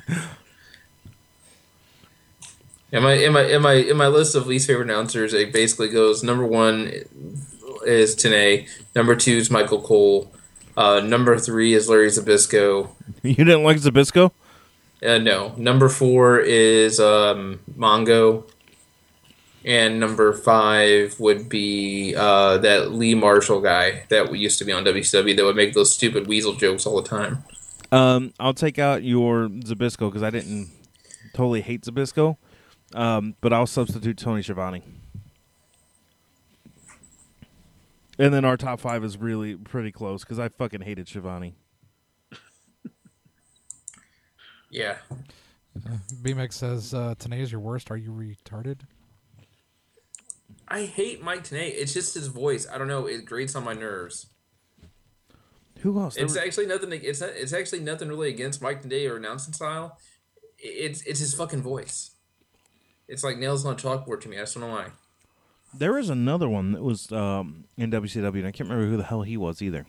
In my list of least favorite announcers, it basically goes: number 1 is Tenay, number 2 is Michael Cole, number 3 is Larry Zbyszko. You didn't like Zbyszko? No. Number 4 is Mongo, and number 5 would be that Lee Marshall guy that used to be on WCW that would make those stupid weasel jokes all the time. I'll take out your Zbyszko because I didn't totally hate Zbyszko. But I'll substitute Tony Schiavone. And then our top 5 is really pretty close because I fucking hated Schiavone. Yeah. BMX says, Tenay is your worst. Are you retarded? I hate Mike Tenay. It's just his voice. I don't know. It grates on my nerves. Who else? It's actually nothing. It's actually nothing really against Mike Tenay or announcing style. It's his fucking voice. It's like nails on a chalkboard to me. I just don't know why. There is another one that was in WCW, and I can't remember who the hell he was either.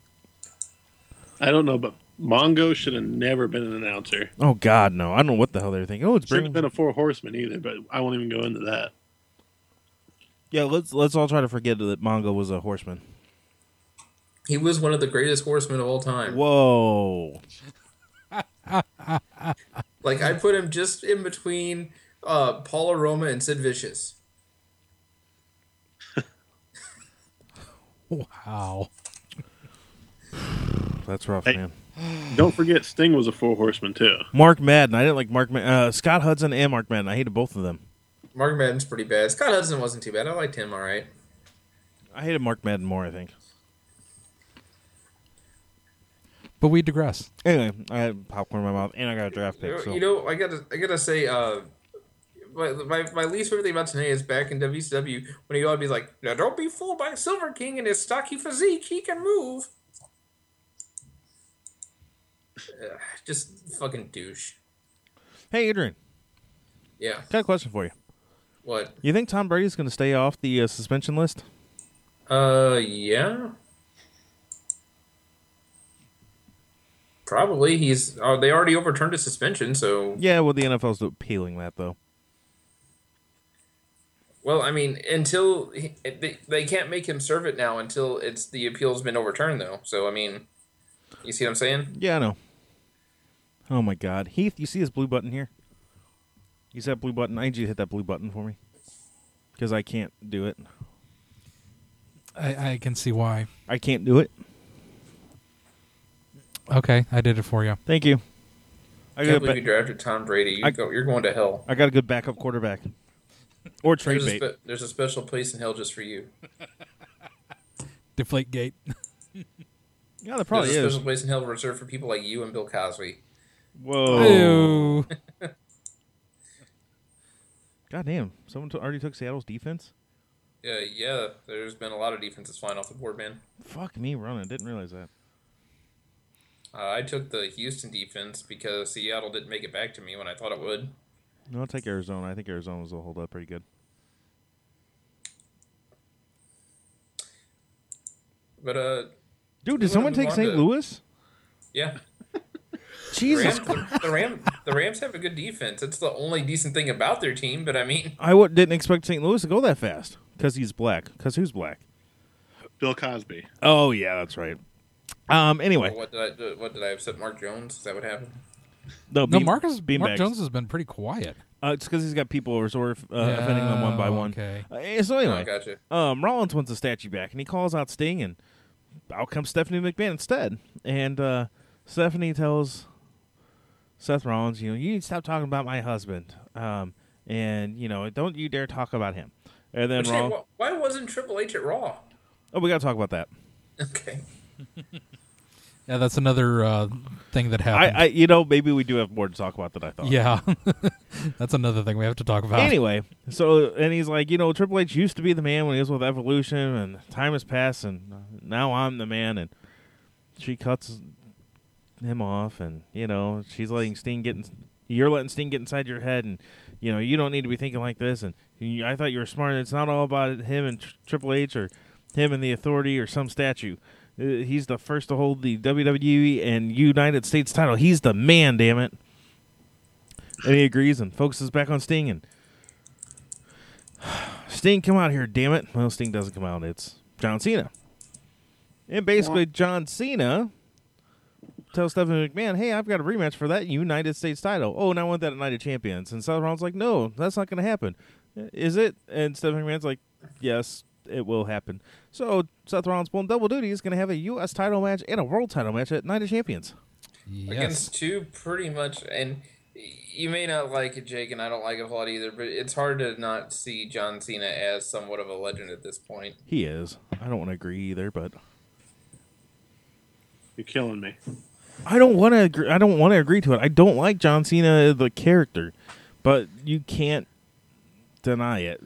I don't know, but Mongo should have never been an announcer. Oh, God, no. I don't know what the hell they're thinking. Oh, it's shouldn't have been a 4 Horsemen either, but I won't even go into that. Yeah, let's all try to forget that Mongo was a horseman. He was one of the greatest horsemen of all time. Whoa. Like, I put him just in between Paul Aroma and Sid Vicious. Wow. That's rough, man. Don't forget, Sting was a 4 horseman too. Mark Madden. I didn't like Mark Madden. Scott Hudson and Mark Madden. I hated both of them. Mark Madden's pretty bad. Scott Hudson wasn't too bad. I liked him all right. I hated Mark Madden more, I think. But we digress. Anyway, I had popcorn in my mouth, and I got a draft pick. So. You know, I gotta say, my least favorite thing about today is back in WCW when he always be like, "Now don't be fooled by Silver King and his stocky physique. He can move." Just fucking douche. Hey, Adrian. Yeah. Got a question for you. What? You think Tom Brady's going to stay off the suspension list? Yeah. Probably. They already overturned his suspension, so... Yeah, well, the NFL's appealing that, though. Well, I mean, until... They can't make him serve it now until the appeal's been overturned, though. So, I mean... You see what I'm saying? Yeah, I know. Oh, my God. Heath, you see his blue button here? You see that blue button? I need you to hit that blue button for me. Because I can't do it. I can see why. I can't do it. Okay, I did it for you. Thank you. I can't believe you drafted Tom Brady. You're going to hell. I got a good backup quarterback. Or trade bait. There's a special place in hell just for you. Deflate gate. Yeah, there probably There's a is. special place in hell reserved for people like you and Bill Cosby. Whoa. God damn. Someone already took Seattle's defense? Yeah, there's been a lot of defenses flying off the board, man. Fuck me running. Didn't realize that. I took the Houston defense because Seattle didn't make it back to me when I thought it would. No, I'll take Arizona. I think Arizona will hold up pretty good. But, dude, did someone take St. Louis? Yeah. Jesus the Rams have a good defense. It's the only decent thing about their team, but I mean... I didn't expect St. Louis to go that fast. Because he's black. Because who's black? Bill Cosby. Oh, yeah, that's right. Anyway. What did I upset Mark Jones? Is that what happened? No, Mark Jones has been pretty quiet. It's because he's got people offending them one by one. Okay. So anyway, gotcha. Rollins wants a statue back, and he calls out Sting, and out comes Stephanie McMahon instead. And Stephanie tells Seth Rollins, you need to stop talking about my husband, and don't you dare talk about him. And then why wasn't Triple H at Raw? Oh, we got to talk about that. Okay. Yeah, that's another thing that happened. Maybe we do have more to talk about than I thought. Yeah, that's another thing we have to talk about. Anyway, and he's like, Triple H used to be the man when he was with Evolution, and time has passed, and now I'm the man, and she cuts him off, and she's letting you're letting Sting get inside your head, and you don't need to be thinking like this, and I thought you were smart. It's not all about him and Triple H or him and the Authority or some statue. He's the first to hold the WWE and United States title. He's the man, damn it. And he agrees and focuses back on Sting. And Sting, come out here, damn it. Well, Sting doesn't come out. It's John Cena. And basically, John Cena tells Stephanie McMahon, hey, I've got a rematch for that United States title. Oh, and I want that at Night of Champions. And Seth Rollins like, no, that's not going to happen. Is it? And Stephanie McMahon's like, yes, it will happen. So Seth Rollins pulling double duty is going to have a U.S. title match and a world title match at Night of Champions. Yes. Against two pretty much, and you may not like it, Jake, and I don't like it a lot either, but it's hard to not see John Cena as somewhat of a legend at this point. He is. I don't want to agree either, but... You're killing me. I don't want to agree. I don't want to agree to it. I don't like John Cena, the character, but you can't deny it.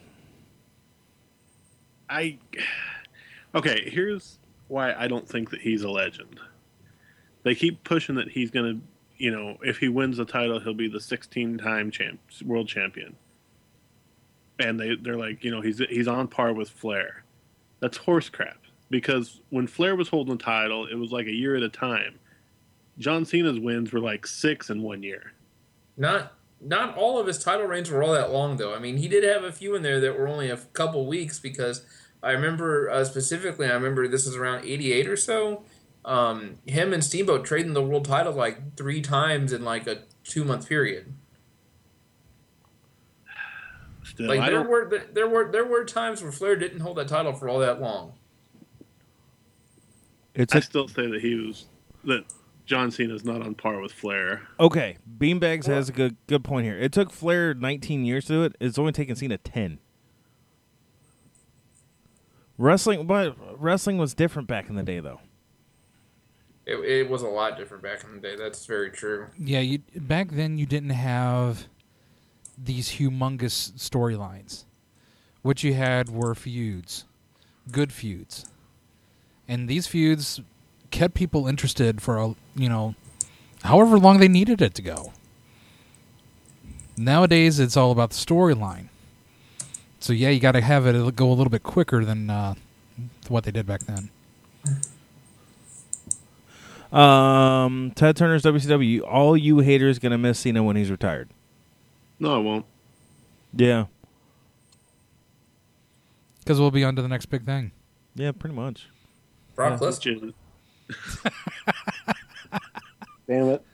Okay, here's why I don't think that he's a legend. They keep pushing that he's going to, if he wins the title, he'll be the 16-time world champion. And they're like, he's on par with Flair. That's horse crap. Because when Flair was holding the title, it was like a year at a time. John Cena's wins were like 6 in 1 year. Not all of his title reigns were all that long, though. I mean, he did have a few in there that were only a couple weeks because I remember specifically, this is around 88 or so, him and Steamboat trading the world title like 3 times in like a 2-month period. Still, like there were times where Flair didn't hold that title for all that long. I still say that John Cena's not on par with Flair. Okay, Beanbags has a good point here. It took Flair 19 years to do it. It's only taken Cena 10. Wrestling was different back in the day, though. It was a lot different back in the day. That's very true. Yeah, back then you didn't have these humongous storylines. What you had were feuds, good feuds, and these feuds kept people interested for however long they needed it to go. Nowadays, it's all about the storyline. So yeah, you got to have it go a little bit quicker than what they did back then. Ted Turner's WCW. All you haters gonna miss Cena when he's retired. No, I won't. Yeah, because we'll be on to the next big thing. Yeah, pretty much. Brock Lesnar. Damn it.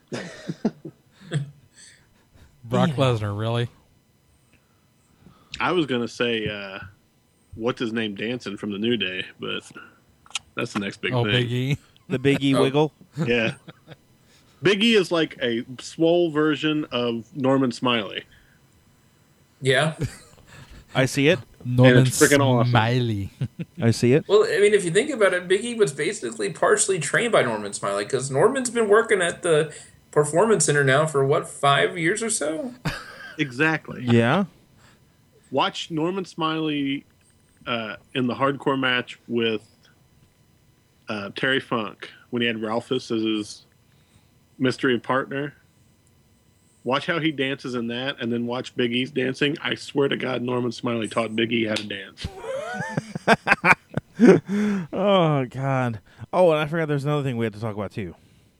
Brock Lesnar, really? I was gonna say, what's his name dancing from the New Day, but that's the next big thing. Big E. The Big E wiggle. Yeah. Big E is like a swole version of Norman Smiley. Yeah. I see it. Norman it's freaking awesome. Smiley. I see it. Well, I mean, if you think about it, Big E was basically partially trained by Norman Smiley because Norman's been working at the Performance Center now for, 5 years or so? Exactly. Yeah. Watch Norman Smiley in the hardcore match with Terry Funk when he had Ralphus as his mystery partner. Watch how he dances in that, and then watch Big E's dancing. I swear to God, Norman Smiley taught Big E how to dance. Oh, God. Oh, and I forgot there's another thing we had to talk about, too.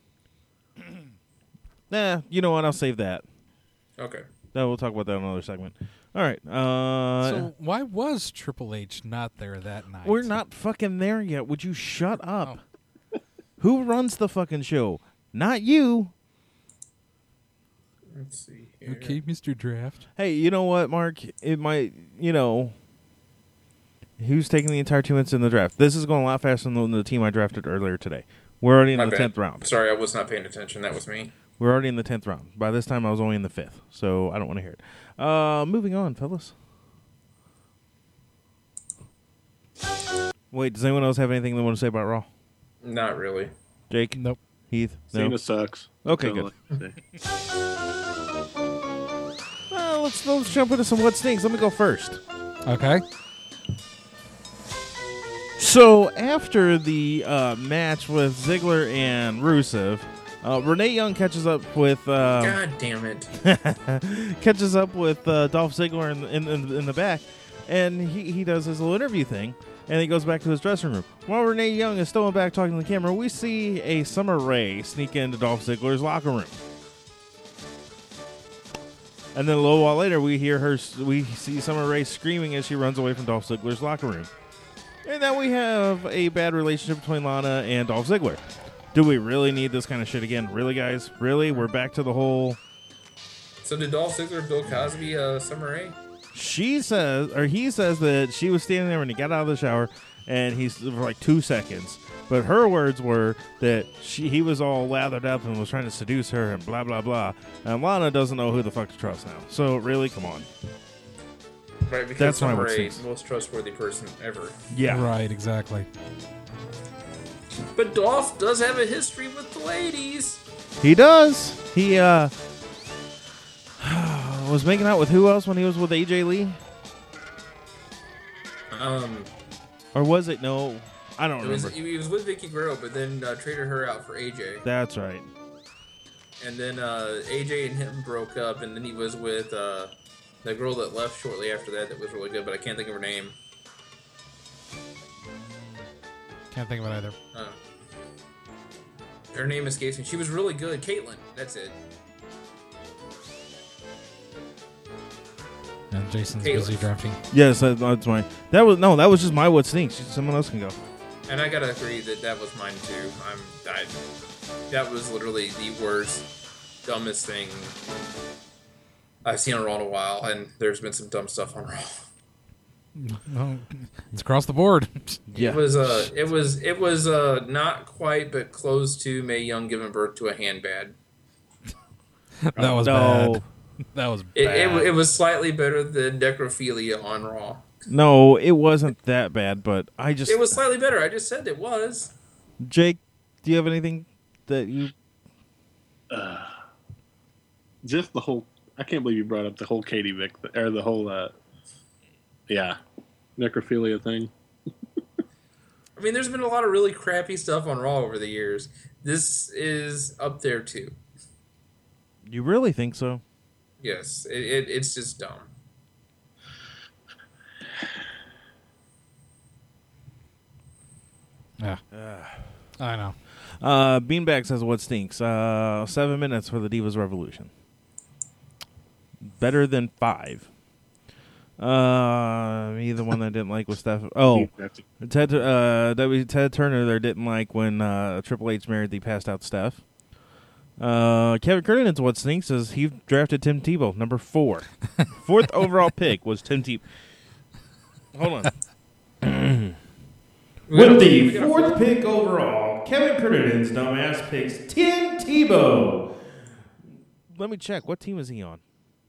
You know what? I'll save that. Okay. No, we'll talk about that in another segment. All right. So why was Triple H not there that night? We're not fucking there yet. Would you shut up? Oh. Who runs the fucking show? Not you. Let's see here. Okay, Mr. Draft. Hey, you know what, Mark? It might, who's taking the entire 2 minutes in the draft? This is going a lot faster than the team I drafted earlier today. We're already in the 10th round. Sorry, I was not paying attention. That was me. We're already in the 10th round. By this time, I was only in the 5th, so I don't want to hear it. Moving on, fellas. Wait, does anyone else have anything they want to say about Raw? Not really. Jake? Nope. Heath? No? Cena sucks. Okay, good. Well, let's jump into some what stinks. Let me go first. Okay. So after the match with Ziggler and Rusev, Renee Young catches up with God damn it! catches up with Dolph Ziggler in the back, and he does his little interview thing, and he goes back to his dressing room. While Renee Young is still in back talking to the camera, we see a Summer Rae sneak into Dolph Ziggler's locker room. And then a little while later, we see Summer Rae screaming as she runs away from Dolph Ziggler's locker room. And then we have a bad relationship between Lana and Dolph Ziggler. Do we really need this kind of shit again? Really, guys? Really? We're back to the whole... So did Dolph Ziggler, Bill Cosby, Summer Rae? He says that she was standing there when he got out of the shower, and he's for like 2 seconds. But her words were that he was all lathered up and was trying to seduce her and blah, blah, blah. And Lana doesn't know who the fuck to trust now. So, really, come on. Right, because that's Summer Rae is the most trustworthy person ever. Yeah. Right, exactly. But Dolph does have a history with the ladies. He does. He was making out with who else when he was with AJ Lee? Or was it? No, I don't remember. He was with Vicky Guerrero, but then traded her out for AJ. That's right. And then AJ and him broke up, and then he was with the girl that left shortly after that was really good, but I can't think of her name. Can't think of it either. Her name escapes me. She was really good. Caitlyn. That's it. And Jason's busy drafting. Yes, that's mine. That was just my what stinks. Someone else can go. And I gotta agree that was mine too. That was literally the worst, dumbest thing I've seen on Raw in a while, and there's been some dumb stuff on Raw. No, it's across the board. Yeah. It was not quite, but close to Mae Young giving birth to a handbag. That was No. bad. That was bad. It was slightly better than Necrophilia on Raw. No, it wasn't that bad, but I just... It was slightly better. I just said it was. Jake, do you have anything that you... Just the whole... I can't believe you brought up the whole Katie Vick, or the whole, necrophilia thing. I mean, there's been a lot of really crappy stuff on Raw over the years. This is up there, too. You really think so? Yes, it's just dumb. Yeah. I know. Beanbag says what stinks. 7 minutes for the Divas Revolution. Better than 5. Me, the one that didn't like was Steph. Oh, Ted Turner there didn't like when Triple H married the passed out Steph. Kevin Kernan's what stinks is he drafted Tim Tebow, number 4. 4th overall pick was Tim Tebow. Hold on. With the 4th pick overall, Kevin Kernan's dumbass picks Tim Tebow. Let me check. What team is he on?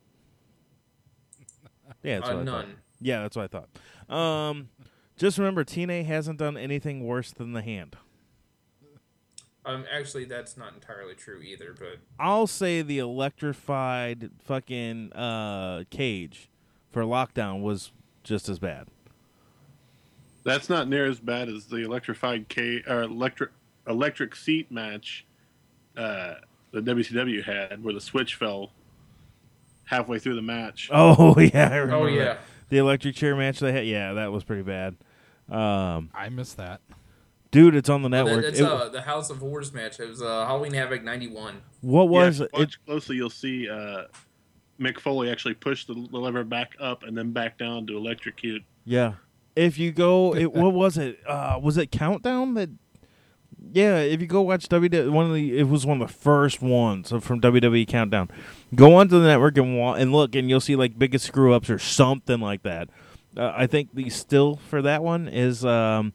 Yeah, that's what I none. thought. Yeah, that's what I thought. Just remember, TNA hasn't done anything worse than the hand. Actually, that's not entirely true either, but... I'll say the electrified fucking cage for Lockdown was just as bad. That's not near as bad as the electrified electric seat match the WCW had, where the switch fell halfway through the match. Oh, yeah, I remember. Oh, yeah. That. The electric chair match they had, yeah, that was pretty bad. I missed that. Dude, it's on the network. It's the House of Horrors match. It was Halloween Havoc 91. What was it? it? Watch closely, you'll see Mick Foley actually push the lever back up and then back down to electrocute. Yeah. If you go, what was it? Was it Countdown? Yeah, if you go watch WWE, it was one of the first ones from WWE Countdown. Go onto the network and look, and you'll see like biggest screw ups or something like that. I think the still for that one is the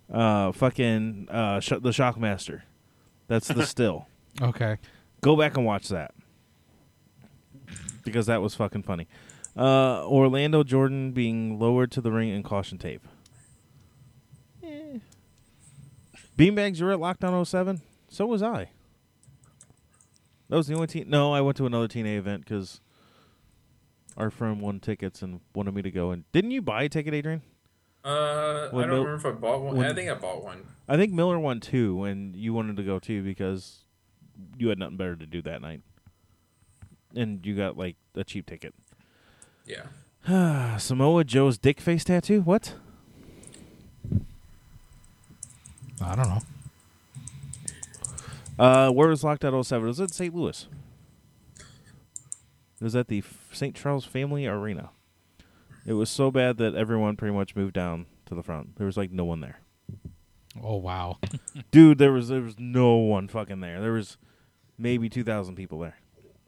Shockmaster. That's the still. Okay. Go back and watch that because that was fucking funny. Orlando Jordan being lowered to the ring in caution tape. Beanbags, you were at Lockdown 07? So was I. That was the only team. No, I went to another TNA event because our firm won tickets and wanted me to go. And didn't you buy a ticket, Adrian? I don't remember if I bought one. I think I bought one. I think Miller won 2, and you wanted to go too because you had nothing better to do that night. And you got like a cheap ticket. Yeah. Samoa Joe's dick face tattoo? What? I don't know. Where was Lockdown 07? It was at St. Louis. It was at the St. Charles Family Arena. It was so bad that everyone pretty much moved down to the front. There was like no one there. Oh, wow. Dude, there was no one fucking there. There was maybe 2,000 people there.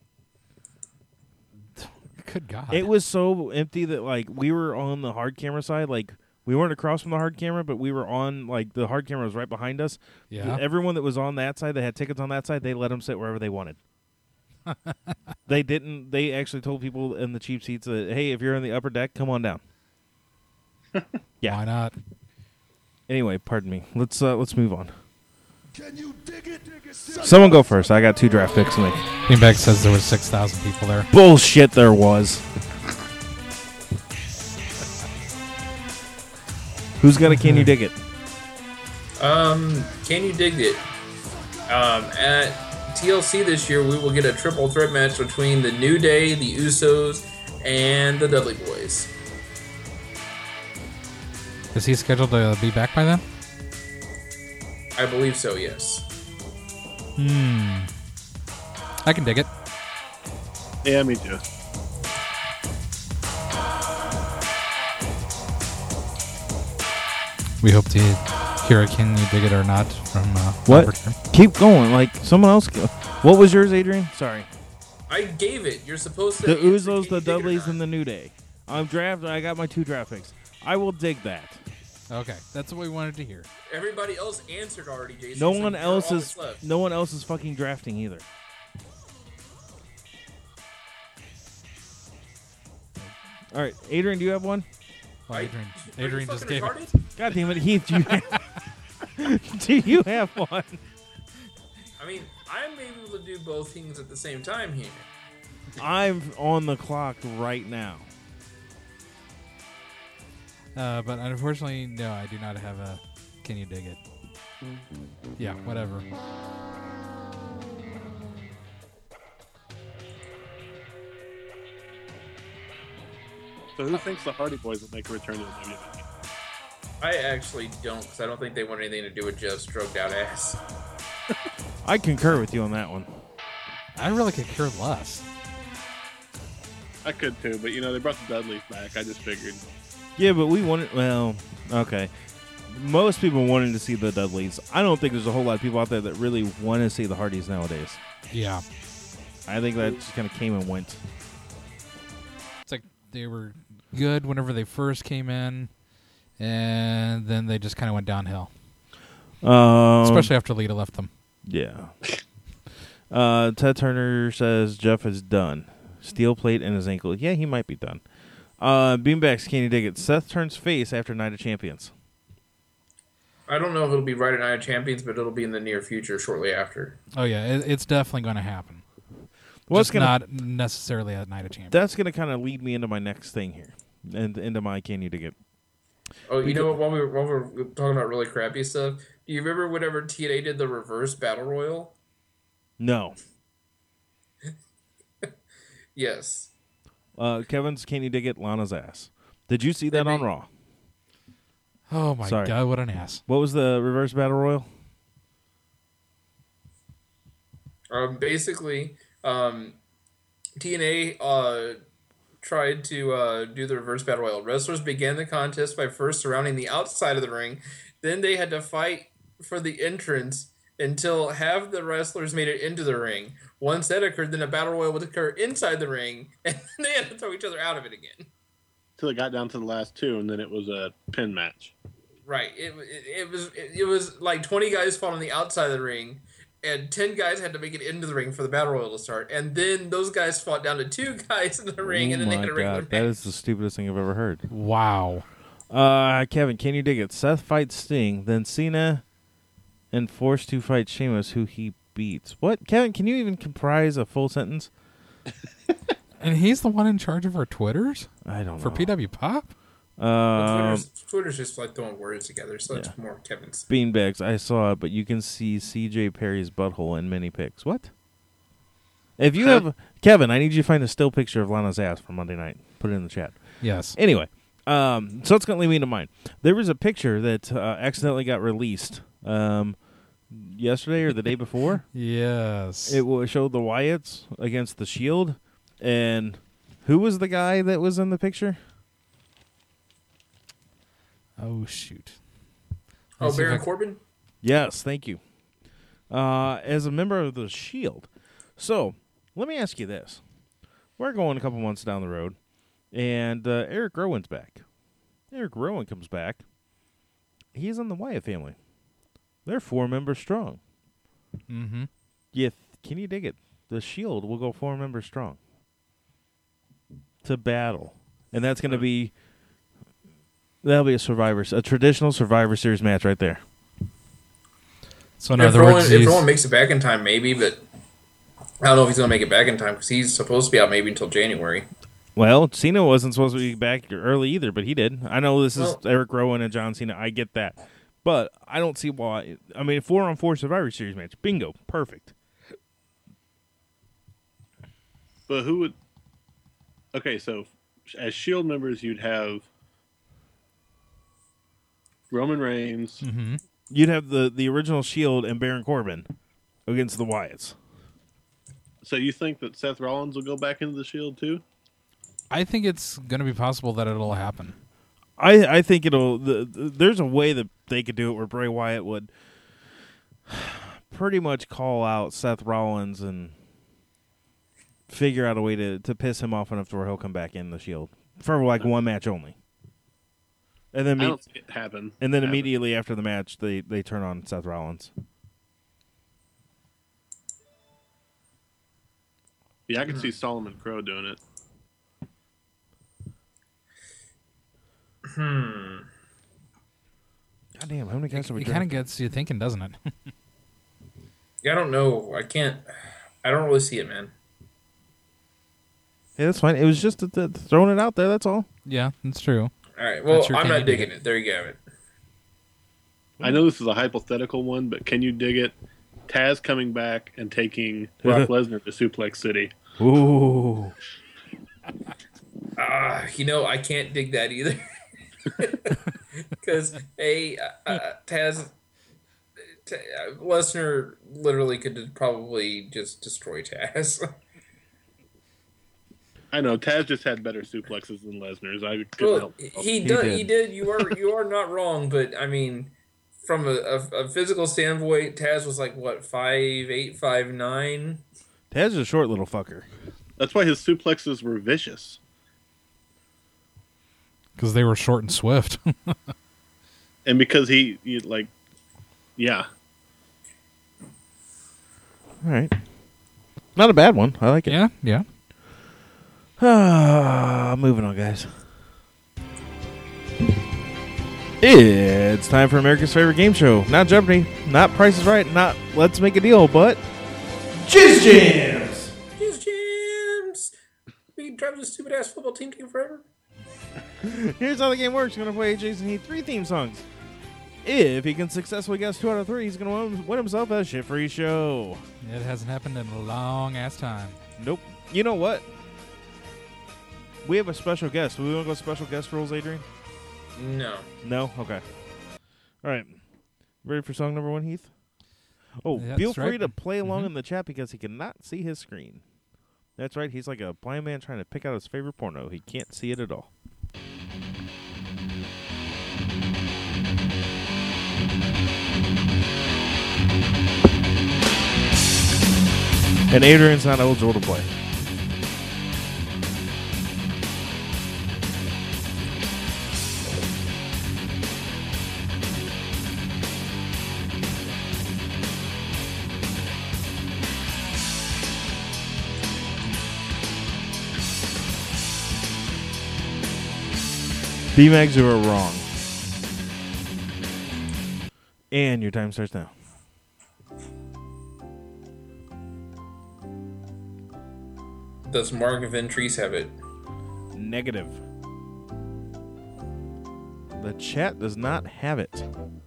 Good God. It was so empty that like we were on the hard camera side, like we weren't across from the hard camera, but we were on like the hard camera was right behind us. Yeah. Everyone that was on that side that had tickets on that side, they let them sit wherever they wanted. They didn't. They actually told people in the cheap seats that, hey, if you're in the upper deck, come on down. Yeah. Why not? Anyway, pardon me. Let's move on. Can you dig it? Someone go first. I got 2 draft picks to make. Beanbag says there was 6,000 people there. Bullshit, there was. Who's got a Can You Dig It? Can you dig it? At TLC this year, we will get a triple threat match between the New Day, the Usos, and the Dudley Boys. Is he scheduled to be back by then? I believe so, yes. I can dig it. Yeah, me too. We hope to hear a Can You Dig It or Not from What? Albert here. Keep going. Like someone else. What was yours, Adrian? Sorry. I gave it. You're supposed to. The answer, Usos, can the you dig it or Dudleys, not? and the New Day. I got my 2 draft picks. I will dig that. Okay, that's what we wanted to hear. Everybody else answered already, Jason. No so one you're else all is. that's left. No one else is fucking drafting either. All right, Adrian, do you have one? Well, Are Adrian you just fucking gave it. retarded? God damn it, Heath, do you have one? I mean, I'm able to do both things at the same time here. I'm on the clock right now. But unfortunately, no, I do not have a. Can you dig it? Yeah, whatever. So who thinks the Hardy Boys will make a return to the WWE? I actually don't, because I don't think they want anything to do with Jeff's stroked out ass. I concur with you on that one. I really could care less. I could too, but they brought the Dudleys back. I just figured. Yeah, but we wanted. Well, okay. Most people wanted to see the Dudleys. I don't think there's a whole lot of people out there that really want to see the Hardys nowadays. Yeah. I think that just kind of came and went. It's like they were good whenever they first came in, and then they just kind of went downhill. Especially after Lita left them. Yeah. Ted Turner says Jeff is done. Steel plate in his ankle. Yeah, he might be done. Beanbags, can you dig it? Seth turns face after Night of Champions. I don't know if it'll be right at Night of Champions, but it'll be in the near future, shortly after. Oh yeah, it's definitely going to happen. Well, Just not necessarily at Night of Champions. That's going to kind of lead me into my next thing here, and into my can you dig it. Oh, you know what? While we're talking about really crappy stuff, do you remember whenever TNA did the reverse battle royal? No. Yes. Kevin's can you dig it? Lana's ass. Did you see that on Raw? Oh my God, what an ass. What was the reverse battle royal? Basically, TNA tried to do the reverse battle royal. Wrestlers began the contest by first surrounding the outside of the ring. Then they had to fight for the entrance until half the wrestlers made it into the ring. Once that occurred, then a battle royal would occur inside the ring, and they had to throw each other out of it again. Till it got down to the last two, and then it was a pin match. Right. It was like 20 guys fought on the outside of the ring, and 10 guys had to make it into the ring for the battle royal to start. And then those guys fought down to 2 guys in the ring, and then they had a regular match. That is the stupidest thing I've ever heard. Wow. Kevin, can you dig it? Seth fights Sting, then Cena and forced to fight Sheamus, who he beats. What? Kevin, can you even comprise a full sentence? And he's the one in charge of our Twitters? I don't know. For PW Pop? Twitter's just like throwing words together, so it's more Kevin's. Beanbags, I saw it, but you can see CJ Perry's butthole in many pics. What? If you have... Kevin, I need you to find a still picture of Lana's ass from Monday night. Put it in the chat. Yes. Anyway, so it's going to lead me to mine. There was a picture that accidentally got released yesterday or the day before. Yes. It showed the Wyatts against the Shield. And who was the guy that was in the picture? Oh, shoot. Oh, Baron Corbin? Yes, thank you. As a member of the Shield. So, let me ask you this. We're going a couple months down the road, and Eric Rowan's back. Eric Rowan comes back. He's in the Wyatt family. They're 4 members strong. Mm-hmm. Can you dig it? The Shield will go 4 members strong to battle. And that's going to be... That'll be a traditional Survivor Series match right there. So in other words, if Rowan makes it back in time, maybe, but I don't know if he's going to make it back in time because he's supposed to be out maybe until January. Well, Cena wasn't supposed to be back early either, but he did. I know this is Eric Rowan and John Cena. I get that. But I don't see why. I mean, 4-on-4 Survivor Series match. Bingo. Perfect. But who would... Okay, so as Shield members, you'd have Roman Reigns. Mm-hmm. You'd have the original Shield and Baron Corbin against the Wyatts. So you think that Seth Rollins will go back into the Shield too? I think it's going to be possible that it'll happen. I think it'll... there's a way that they could do it where Bray Wyatt would pretty much call out Seth Rollins and figure out a way to piss him off enough to where he'll come back in the Shield for like one match only. And then I don't see it happen. And then immediately after the match, they turn on Seth Rollins. Yeah, I can see Solomon Crow doing it. God damn, how many guys have we It kind of gets you thinking, doesn't it? Yeah, I don't know. I don't really see it, man. Yeah, that's fine. It was just throwing it out there, that's all. Yeah, that's true. All right, well, Sure, I'm can you not dig digging it. There you have it. I know this is a hypothetical one, but can you dig it? Taz coming back and taking Brock Lesnar to Suplex City. Ooh. I can't dig that either. Because, Lesnar literally could probably just destroy Taz. I know Taz just had better suplexes than Lesnar's. I couldn't help. He did. You are not wrong, but I mean, from a physical standpoint, Taz was like what 5'8", 5'9". Taz is a short little fucker. That's why his suplexes were vicious. Because they were short and swift. And because he yeah. All right. Not a bad one. I like it. Yeah. Moving on, guys. It's time for America's favorite game show. Not Jeopardy, not Price is Right, not Let's Make a Deal, but Jizz Jams! Jizz Jams! We can drive this stupid ass football team forever. Here's how the game works. You're going to play Jason Heath 3 theme songs. If he can successfully guess 2 out of 3, he's going to win himself a shit-free show. It hasn't happened in a long-ass time. Nope. You know what? We have a special guest. Do we want to go special guest rules, Adrian? No. No? Okay. All right. Ready for song number 1, Heath? Oh, That's feel free right. to play along in the chat because he cannot see his screen. That's right. He's like a blind man trying to pick out his favorite porno. He can't see it at all. And Adrian's not eligible to play. B-Mags, you are wrong. And your time starts now. Does Mark Ventries have it? Negative. The chat does not have it.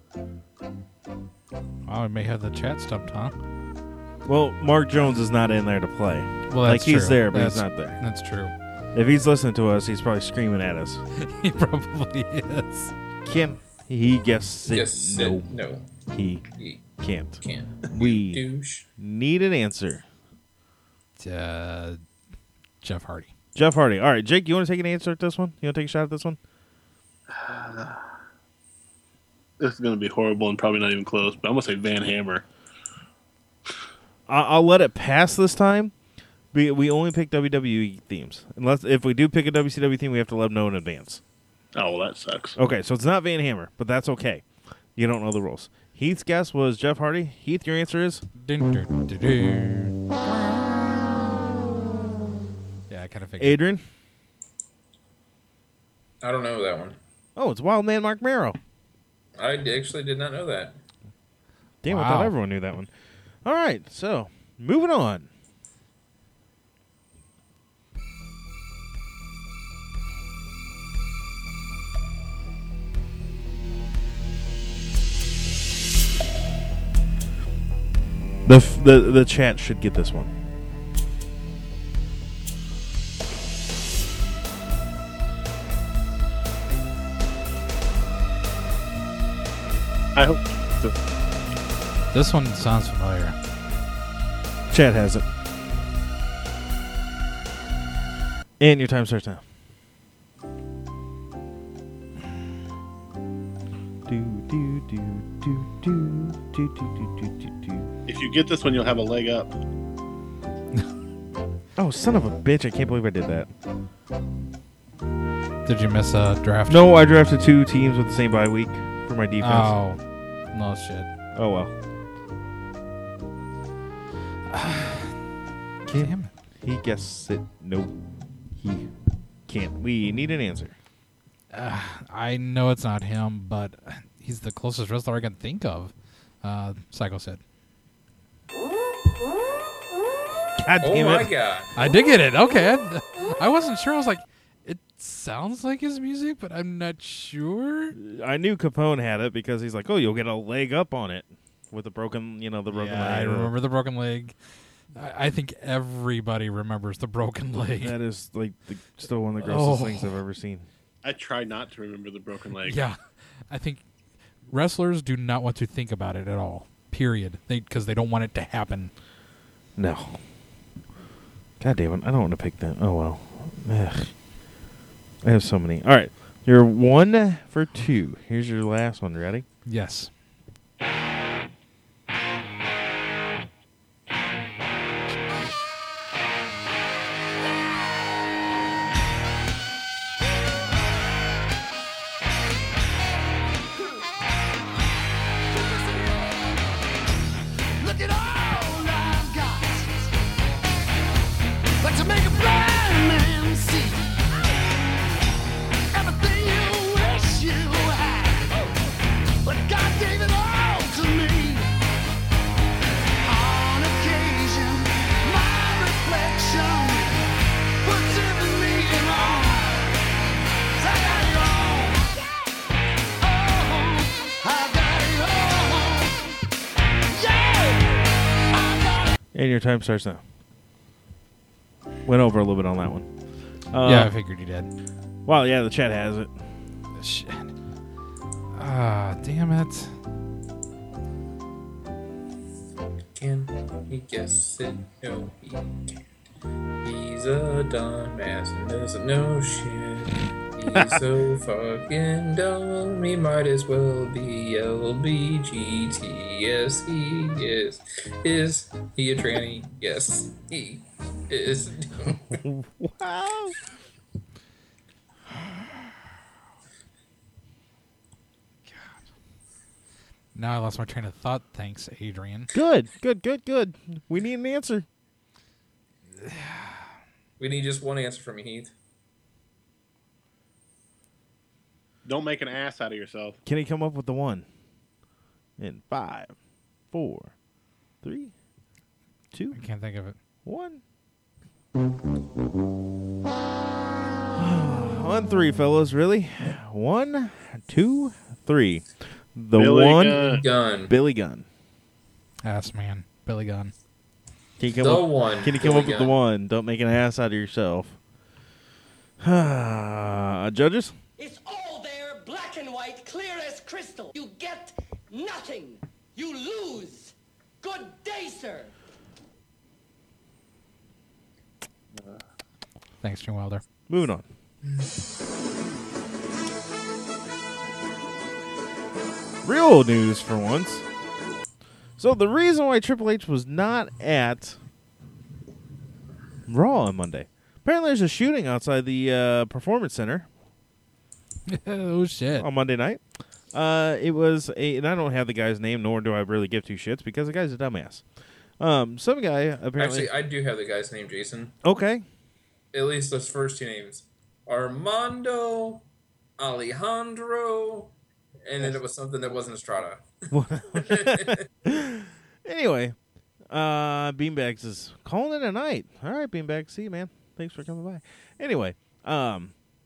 Oh, we may have the chat stumped, huh? Well, Mark Jones is not in there to play. Well, like that's he's true. there, but he's not there. That's true. If he's listening to us, he's probably screaming at us. He probably is. Can he guess it? Yes. No. No. He can't. Can't. We Douche. need an answer. Jeff Hardy. Jeff Hardy. All right, Jake, you want to take an answer at this one? You want to take a shot at this one? This is going to be horrible and probably not even close, but I'm going to say Van Hammer. I'll let it pass this time. We only pick WWE themes. Unless if we do pick a WCW theme, we have to let them know in advance. Oh, well, that sucks. Okay, so it's not Van Hammer, but that's okay. You don't know the rules. Heath's guess was Jeff Hardy. Heath, your answer is? Yeah, I kind of figured. Adrian? I don't know that one. Oh, it's Wild Man Mark Marrow. I actually did not know that. Damn, I Wow. thought everyone knew that one. All right, so moving on. The chat should get this one. I hope so. This one sounds familiar. Chat has it. And your time starts now. If you get this one, you'll have a leg up. Oh, son of a bitch. I can't believe I did that. Did you miss a draft? No, I drafted 2 teams with the same bye week for my defense. Oh, no shit. Oh, well. Damn it. He guessed it. No, he can't. We need an answer. I know it's not him, but he's the closest wrestler I can think of. Psycho Sid. God damn my it. God. I did get it. Okay. I wasn't sure. I was like, it sounds like his music, but I'm not sure. I knew Capone had it because he's like, oh, you'll get a leg up on it with the broken, the broken leg. I remember the broken leg. I think everybody remembers the broken leg. That is like still one of the grossest things I've ever seen. I try not to remember the broken leg. Yeah. I think wrestlers do not want to think about it at all. Period. Because they don't want it to happen. No. God damn it. I don't want to pick that. Oh, well. Ugh. I have so many. All right. You're 1 for 2. Here's your last one. Ready? Yes. Look at all I've got. But to make a blind man see everything you wish you had. But God gave it all to me. On occasion, my reflection puts me wrong. I got it all. Oh, I got it all. Yeah, I got it. And your time starts now. Went over a little bit on that one. Yeah, I figured you did. Well, yeah, the chat has it. Shit. Damn it. Can he guess it? No, he can't. He's a dumbass and doesn't know shit. He's so fucking dumb, he might as well be LBGT. Yes, he is. Is he a tranny? Yes, he is. Wow. Now I lost my train of thought. Thanks, Adrian. Good. We need an answer. We need just one answer from you, Heath. Don't make an ass out of yourself. Can he come up with the one? In 5, 4, 3, 2, I can't think of it. 1. On 3, fellas. Really? 1, 2, 3. The Billy one. Gunn. Gun. Billy Gunn. Ass man. Billy Gunn. Can you come The up, one. Can you come Billy up with the Gunn. one? Don't make an ass out of yourself. Judges? It's all there, black and white, clear as crystal. You get nothing. You lose. Good day, sir. Thanks, Jim Wilder. Moving on. Real news for once. So the reason why Triple H was not at Raw on Monday. Apparently there's a shooting outside the Performance Center Oh, shit. on Monday night. It was and I don't have the guy's name, nor do I really give two shits because the guy's a dumbass. Some guy apparently. Actually, I do have the guy's name, Jason. Okay. At least those first two names. Armando Alejandro. And then it was something that wasn't Estrada. Anyway, Beanbags is calling it a night. All right, Beanbags. See you, man. Thanks for coming by. Anyway, where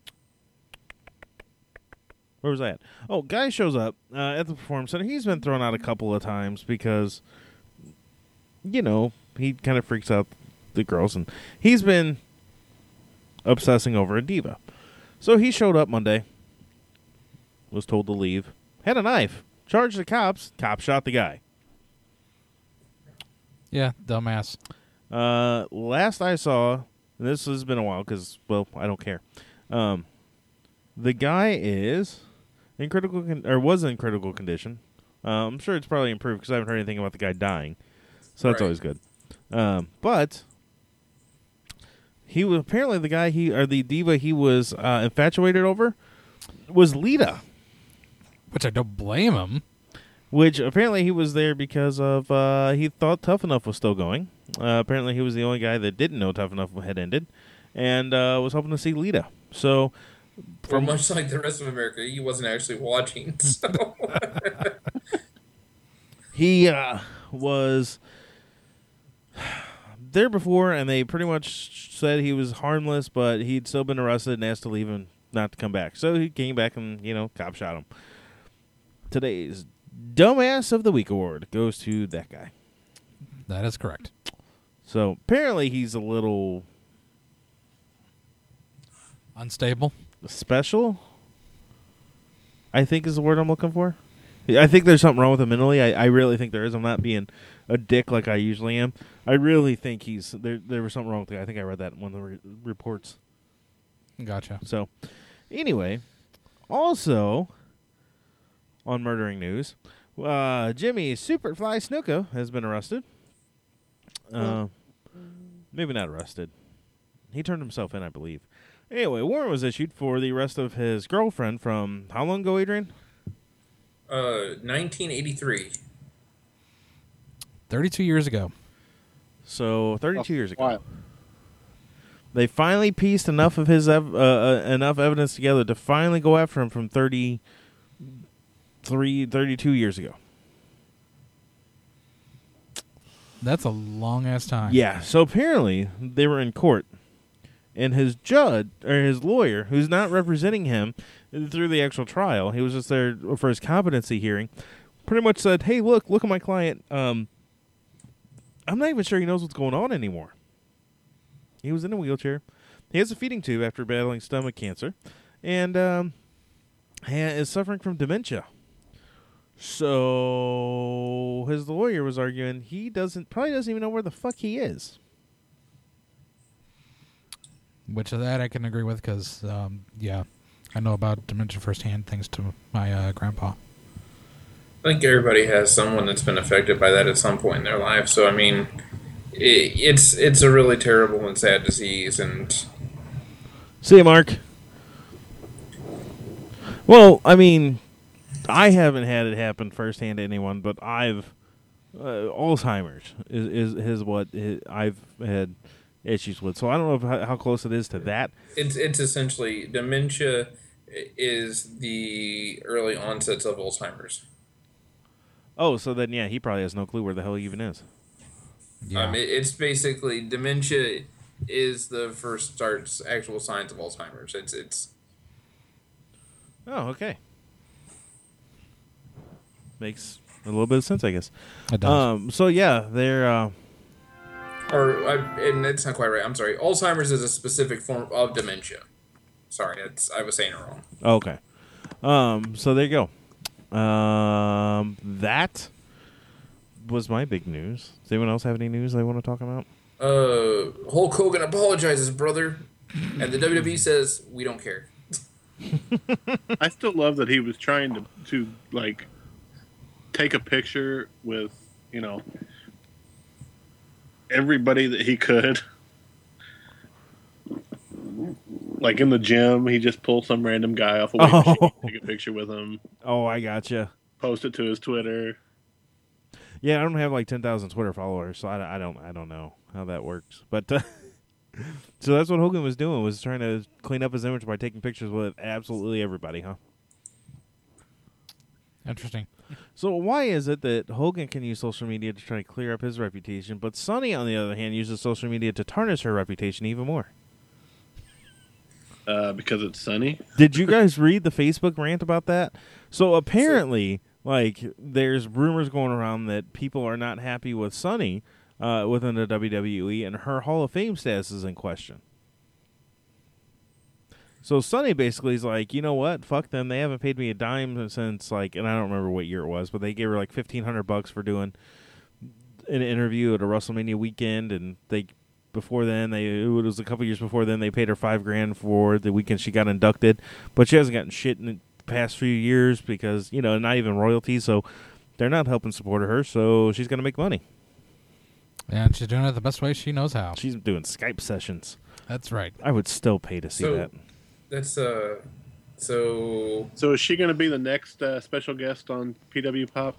was I at? Oh, guy shows up at the Performance Center. He's been thrown out a couple of times because, you know, he kind of freaks out the girls, and he's been obsessing over a diva. So he showed up Monday, was told to leave, had a knife, charged the cops. Cop shot the guy. Yeah, dumbass. Last I saw, and this has been a while because, well, I don't care. The guy is in critical was in critical condition. I'm sure it's probably improved because I haven't heard anything about the guy dying, so that's Right. always good. But he was apparently the guy the diva he was infatuated over was Lita. Which I don't blame him. Which apparently he was there because of he thought Tough Enough was still going. Apparently he was the only guy that didn't know Tough Enough had ended, and was hoping to see Lita. So, much like the rest of America, he wasn't actually watching. So he was there before, and they pretty much said he was harmless, but he'd still been arrested and asked to leave and not to come back. So he came back and, cop shot him. Today's Dumbass of the Week award goes to that guy. That is correct. So apparently he's a little unstable. Special, I think is the word I'm looking for. I think there's something wrong with him mentally. I really think there is. I'm not being a dick like I usually am. I really think he's there was something wrong with the guy. I think I read that in one of the reports. Gotcha. So, anyway, also on murdering news, Jimmy Superfly Snuka has been arrested. Maybe not arrested. He turned himself in, I believe. Anyway, warrant was issued for the arrest of his girlfriend from how long ago, Adrian? 1983. 32 years ago. So 32 years ago. Wow. They finally pieced enough of his enough evidence together to finally go after him from 32 years ago. That's a long-ass time. Yeah, so apparently they were in court, and his judge, or his lawyer, who's not representing him through the actual trial, he was just there for his competency hearing, pretty much said, hey, look at my client. I'm not even sure he knows what's going on anymore. He was in a wheelchair. He has a feeding tube after battling stomach cancer, and is suffering from dementia. So his lawyer was arguing he probably doesn't even know where the fuck he is. Which of that I can agree with because, I know about dementia firsthand thanks to my grandpa. I think everybody has someone that's been affected by that at some point in their life. So I mean, it's a really terrible and sad disease. And see you, Mark. Well, I mean, I haven't had it happen firsthand to anyone, but I've Alzheimer's is what I've had issues with. So I don't know how close it is to that. It's essentially dementia is the early onsets of Alzheimer's. Oh, so then yeah, he probably has no clue where the hell he even is. Yeah. It's basically dementia is the first actual signs of Alzheimer's. It's. Oh, okay. Makes a little bit of sense, I guess. It does. So yeah, they're. And that's not quite right. I'm sorry. Alzheimer's is a specific form of dementia. Sorry, I was saying it wrong. Okay. So there you go. That was my big news. Does anyone else have any news they want to talk about? Hulk Hogan apologizes, brother, and the WWE says we don't care. I still love that he was trying to like take a picture with everybody that he could. Like in the gym, he just pulled some random guy off a weight machine, take a picture with him. Oh, I gotcha. Post it to his Twitter. Yeah, I don't have like 10,000 Twitter followers, so I don't know how that works. But so that's what Hogan was doing, was trying to clean up his image by taking pictures with absolutely everybody, huh? Interesting. So why is it that Hogan can use social media to try to clear up his reputation, but Sunny, on the other hand, uses social media to tarnish her reputation even more? Because it's Sunny. Did you guys read the Facebook rant about that? So apparently, there's rumors going around that people are not happy with Sunny within the WWE, and her Hall of Fame status is in question. So Sunny basically is like, you know what? Fuck them. They haven't paid me a dime since and I don't remember what year it was, but they gave her like $1,500 for doing an interview at a WrestleMania weekend, and before then, it was a couple years before then, they paid her $5,000 for the weekend she got inducted, but she hasn't gotten shit in the past few years because, not even royalties, so they're not helping support her, so she's going to make money. And she's doing it the best way she knows how. She's doing Skype sessions. That's right. I would still pay to see that. That's So is she going to be the next special guest on PW Pop?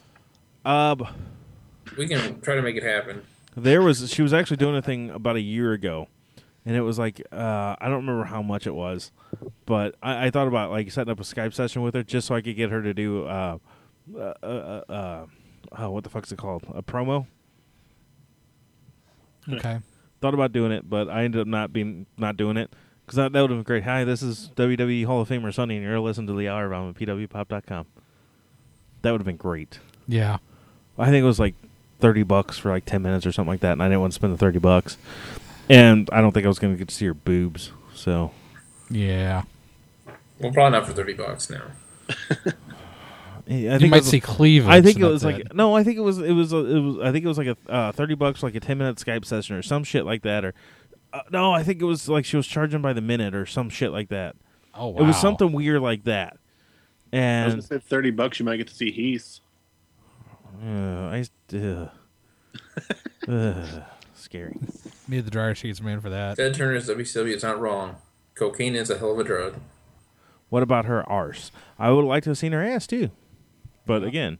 We can try to make it happen. She was actually doing a thing about a year ago, and it was like I don't remember how much it was, but I thought about like setting up a Skype session with her just so I could get her to do what the fuck's it called? A promo. Okay. Thought about doing it, but I ended up not doing it because that would have been great. Hi, this is WWE Hall of Famer Sonny, and you're listening to the Hour Bomb at pwpop.com. That would have been great. Yeah. I think it was like $30 for like 10 minutes or something like that, and I didn't want to spend the $30. And I don't think I was going to get to see her boobs. So, yeah. Well, probably not for $30 now. I think you might see cleavage. I think it was like no. I think it was. I think it was like a $30 for like a 10-minute Skype session or some shit like that. Or no, I think it was like she was charging by the minute or some shit like that. Oh wow! It was something weird like that. And I was gonna say $30, you might get to see Heath. Scary. Need the dryer sheets, man, for that. Ted Turner's WCW is not wrong. Cocaine is a hell of a drug. What about her arse? I would like to have seen her ass too. But again,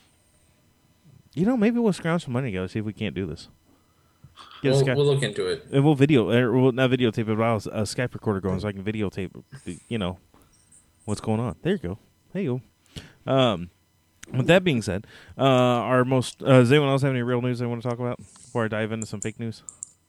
maybe we'll scrounge some money together, see if we can't do this. We'll look into it. And we'll not videotape it, but I'll a Skype recorder going so I can videotape, what's going on. There you go. There you go. With that being said, does anyone else have any real news they want to talk about before I dive into some fake news?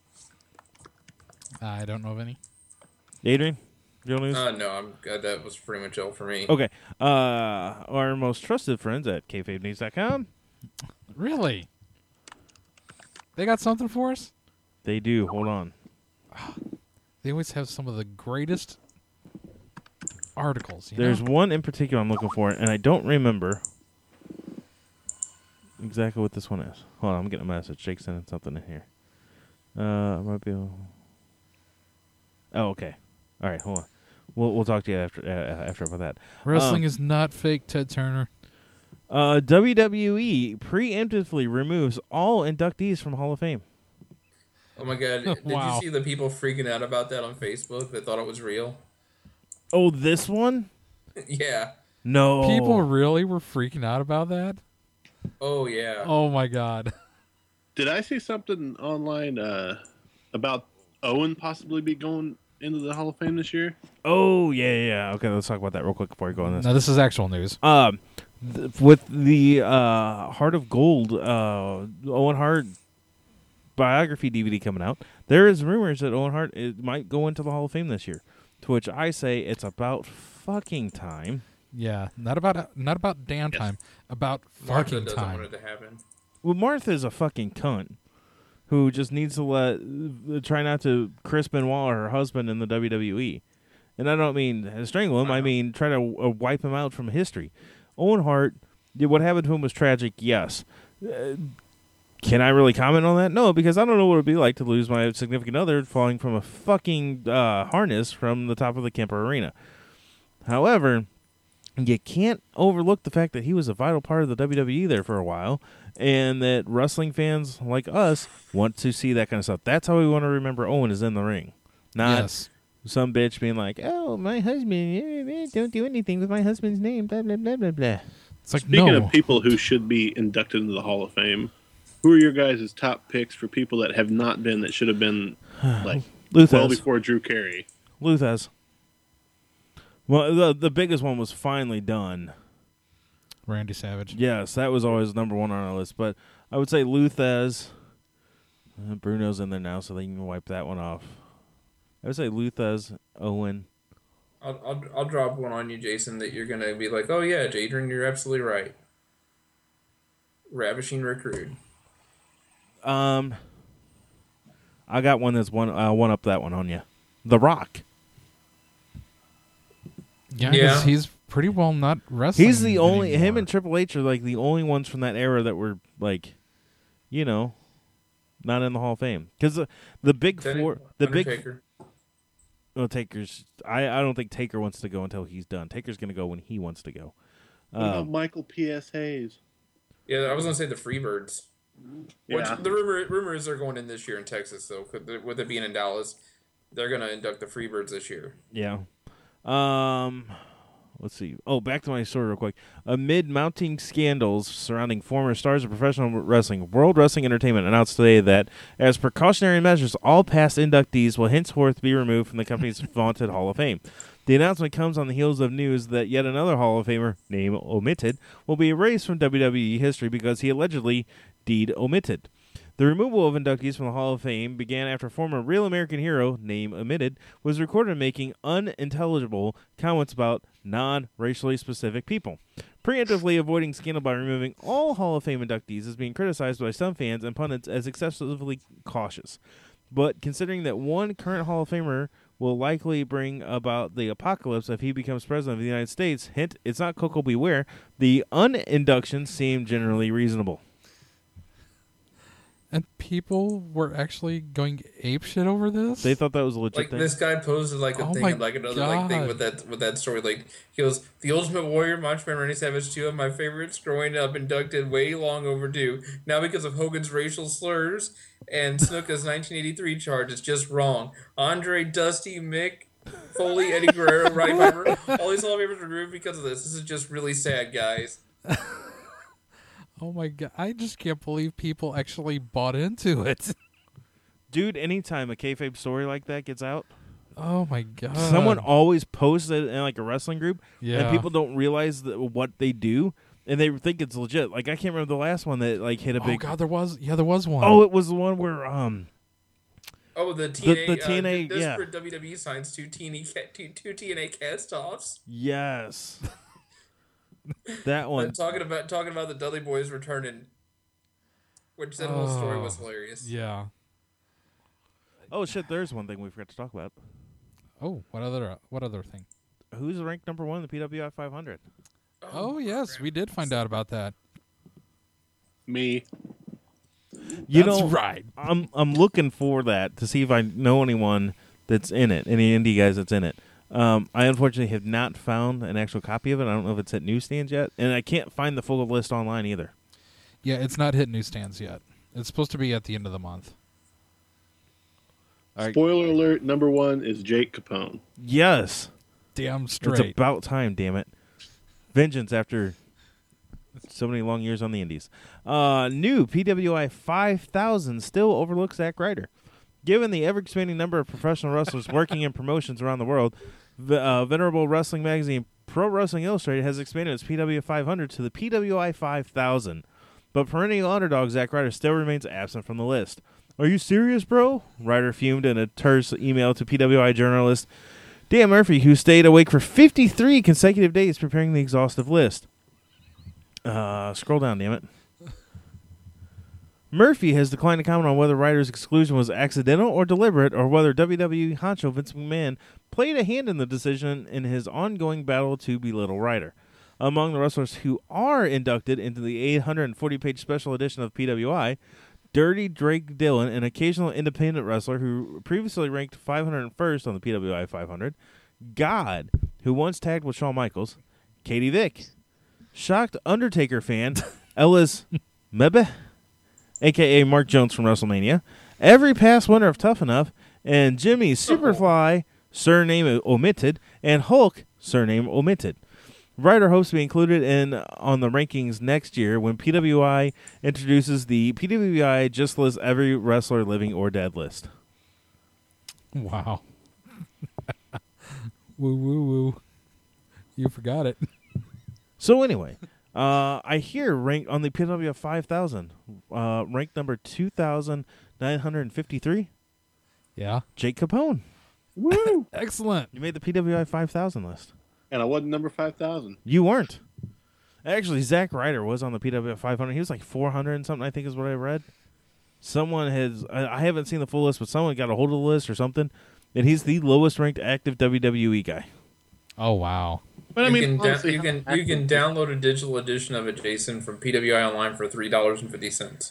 I don't know of any. Adrian? Real news? No, that was pretty much all for me. Okay. Our most trusted friends at kayfabenews.com. Really? They got something for us? They do. Hold on. They always have some of the greatest articles. There's one in particular I'm looking for, and I don't remember exactly what this one is. Hold on, I'm getting a message. Jake's sending something in here. I might be able... Oh, okay. All right, hold on. We'll talk to you after about that. Wrestling is not fake, Ted Turner. WWE preemptively removes all inductees from Hall of Fame. Oh my god! Did Wow. you see the people freaking out about that on Facebook that thought it was real? Oh, this one? Yeah. No. People really were freaking out about that? Oh yeah. Oh my god. Did I see something online about Owen possibly be going into the Hall of Fame this year? Oh, yeah. Okay, let's talk about that real quick before we go on this. No, this is actual news. With the Heart of Gold, Owen Hart biography DVD coming out, there is rumors that Owen Hart might go into the Hall of Fame this year. To which I say it's about fucking time. Yeah, not about damn time, about Martha fucking doesn't time. want it to happen. Well, Martha's a fucking cunt who just needs to try not to Chris Benoit, her husband, in the WWE. And I don't mean strangle him. I mean try to wipe him out from history. Owen Hart, what happened to him was tragic, yes. Can I really comment on that? No, because I don't know what it would be like to lose my significant other falling from a fucking harness from the top of the Kemper Arena. However, you can't overlook the fact that he was a vital part of the WWE there for a while, and that wrestling fans like us want to see that kind of stuff. That's how we want to remember Owen is in the ring. Not some bitch being like, oh, my husband, don't do anything with my husband's name, blah, blah, blah, blah, blah. It's like, Speaking of people who should be inducted into the Hall of Fame, who are your guys' top picks for people that have not been, that should have been like well before Drew Carey? Luthez. Well, the biggest one was finally done. Randy Savage. Yes, that was always number one on our list. But I would say Luthez. Bruno's in there now, so they can wipe that one off. I would say Luthez, Owen. I'll drop one on you, Jason, that you're gonna be like, oh yeah, Jadron, you're absolutely right. Ravishing Rick Rude. I got one that's one up that one on you. The Rock. Yeah, he's pretty well not wrestling. He's the only. anymore. Him and Triple H are like the only ones from that era that were like, not in the Hall of Fame. Because the big four, Undertaker. Well, Taker's. I don't think Taker wants to go until he's done. Taker's going to go when he wants to go. What about Michael P.S. Hayes? Yeah, I was gonna say the Freebirds. Yeah. Which the rumor is they're going in this year in Texas, though, with it being in Dallas. They're gonna induct the Freebirds this year. Yeah. Let's see. Oh, back to my story real quick. Amid mounting scandals surrounding former stars of professional wrestling, World Wrestling Entertainment announced today that, as precautionary measures, all past inductees will henceforth be removed from the company's vaunted Hall of Fame. The announcement comes on the heels of news that yet another Hall of Famer, name omitted, will be erased from WWE history because he allegedly deed omitted. The removal of inductees from the Hall of Fame began after former Real American Hero, name omitted, was recorded making unintelligible comments about non-racially specific people. Preemptively avoiding scandal by removing all Hall of Fame inductees is being criticized by some fans and pundits as excessively cautious. But considering that one current Hall of Famer will likely bring about the apocalypse if he becomes president of the United States, hint, it's not Coco Beware, the uninductions seem generally reasonable. And people were actually going apeshit over this? They thought that was a legit Like thing. this guy posted like a thing, like another like thing with that story. Like he goes, "The Ultimate Warrior, Macho Man Randy Savage, two of my favorites, growing up, inducted way long overdue. Now because of Hogan's racial slurs and Snuka's 1983 charge, it's just wrong. Andre, Dusty, Mick, Foley, Eddie Guerrero, Roddy Piper, all these Hall of Famers were removed because of this. This is just really sad, guys." Oh my god, I just can't believe people actually bought into it. Dude, anytime a kayfabe story like that gets out, oh my god, someone always posts it in like a wrestling group, yeah, and people don't realize what they do, and they think it's legit. Like I can't remember the last one that like hit a big. Oh god, there was one. Oh, it was the one where Oh, the TNA, the TNA, desperate WWE signs two TNA cast-offs. Yes. That one. Talking about the Dudley Boys returning, which that whole story was hilarious. Yeah. Oh shit! There's one thing we forgot to talk about. Oh, what other thing? Who's ranked number one in the PWI 500? Oh yes, we did find out about that. Me. That's right. I'm looking for that to see if I know anyone that's in it, any indie guys that's in it. I unfortunately have not found an actual copy of it. I don't know if it's at newsstands yet, and I can't find the full list online either. Yeah, it's not hit newsstands yet. It's supposed to be at the end of the month. Spoiler alert, number one is Jake Capone. Yes. Damn straight. It's about time, damn it. Vengeance after so many long years on the indies. New PWI 5000 still overlooks Zack Ryder. Given the ever-expanding number of professional wrestlers working in promotions around the world, the venerable wrestling magazine Pro Wrestling Illustrated has expanded its PWI 500 to the PWI 5000. But perennial underdog Zack Ryder still remains absent from the list. Are you serious, bro? Ryder fumed in a terse email to PWI journalist Dan Murphy, who stayed awake for 53 consecutive days preparing the exhaustive list. Scroll down, damn it. Murphy has declined to comment on whether Ryder's exclusion was accidental or deliberate, or whether WWE honcho Vince McMahon played a hand in the decision in his ongoing battle to belittle Ryder. Among the wrestlers who are inducted into the 840-page special edition of PWI, Dirty Drake Dillon, an occasional independent wrestler who previously ranked 501st on the PWI 500, God, who once tagged with Shawn Michaels, Katie Vick, shocked Undertaker fan Ellis Mebe, a.k.a. Mark Jones from WrestleMania, every past winner of Tough Enough, and Jimmy Superfly, surname omitted, and Hulk, surname omitted. Ryder hopes to be included on the rankings next year when PWI introduces the PWI Just List Every Wrestler Living or Dead list. Wow. Woo, woo, woo. You forgot it. So anyway, I hear ranked on the PWI 5000, ranked number 2,953. Yeah. Jake Capone. Woo! Excellent. You made the PWI 5000 list. And I wasn't number 5,000. You weren't. Actually, Zack Ryder was on the PWI 500. He was like 400 and something, I think is what I read. Someone has, I haven't seen the full list, but someone got a hold of the list or something, and he's the lowest ranked active WWE guy. Oh, wow. But I mean, you can download a digital edition of it, Jason, from PWI Online for $3.50.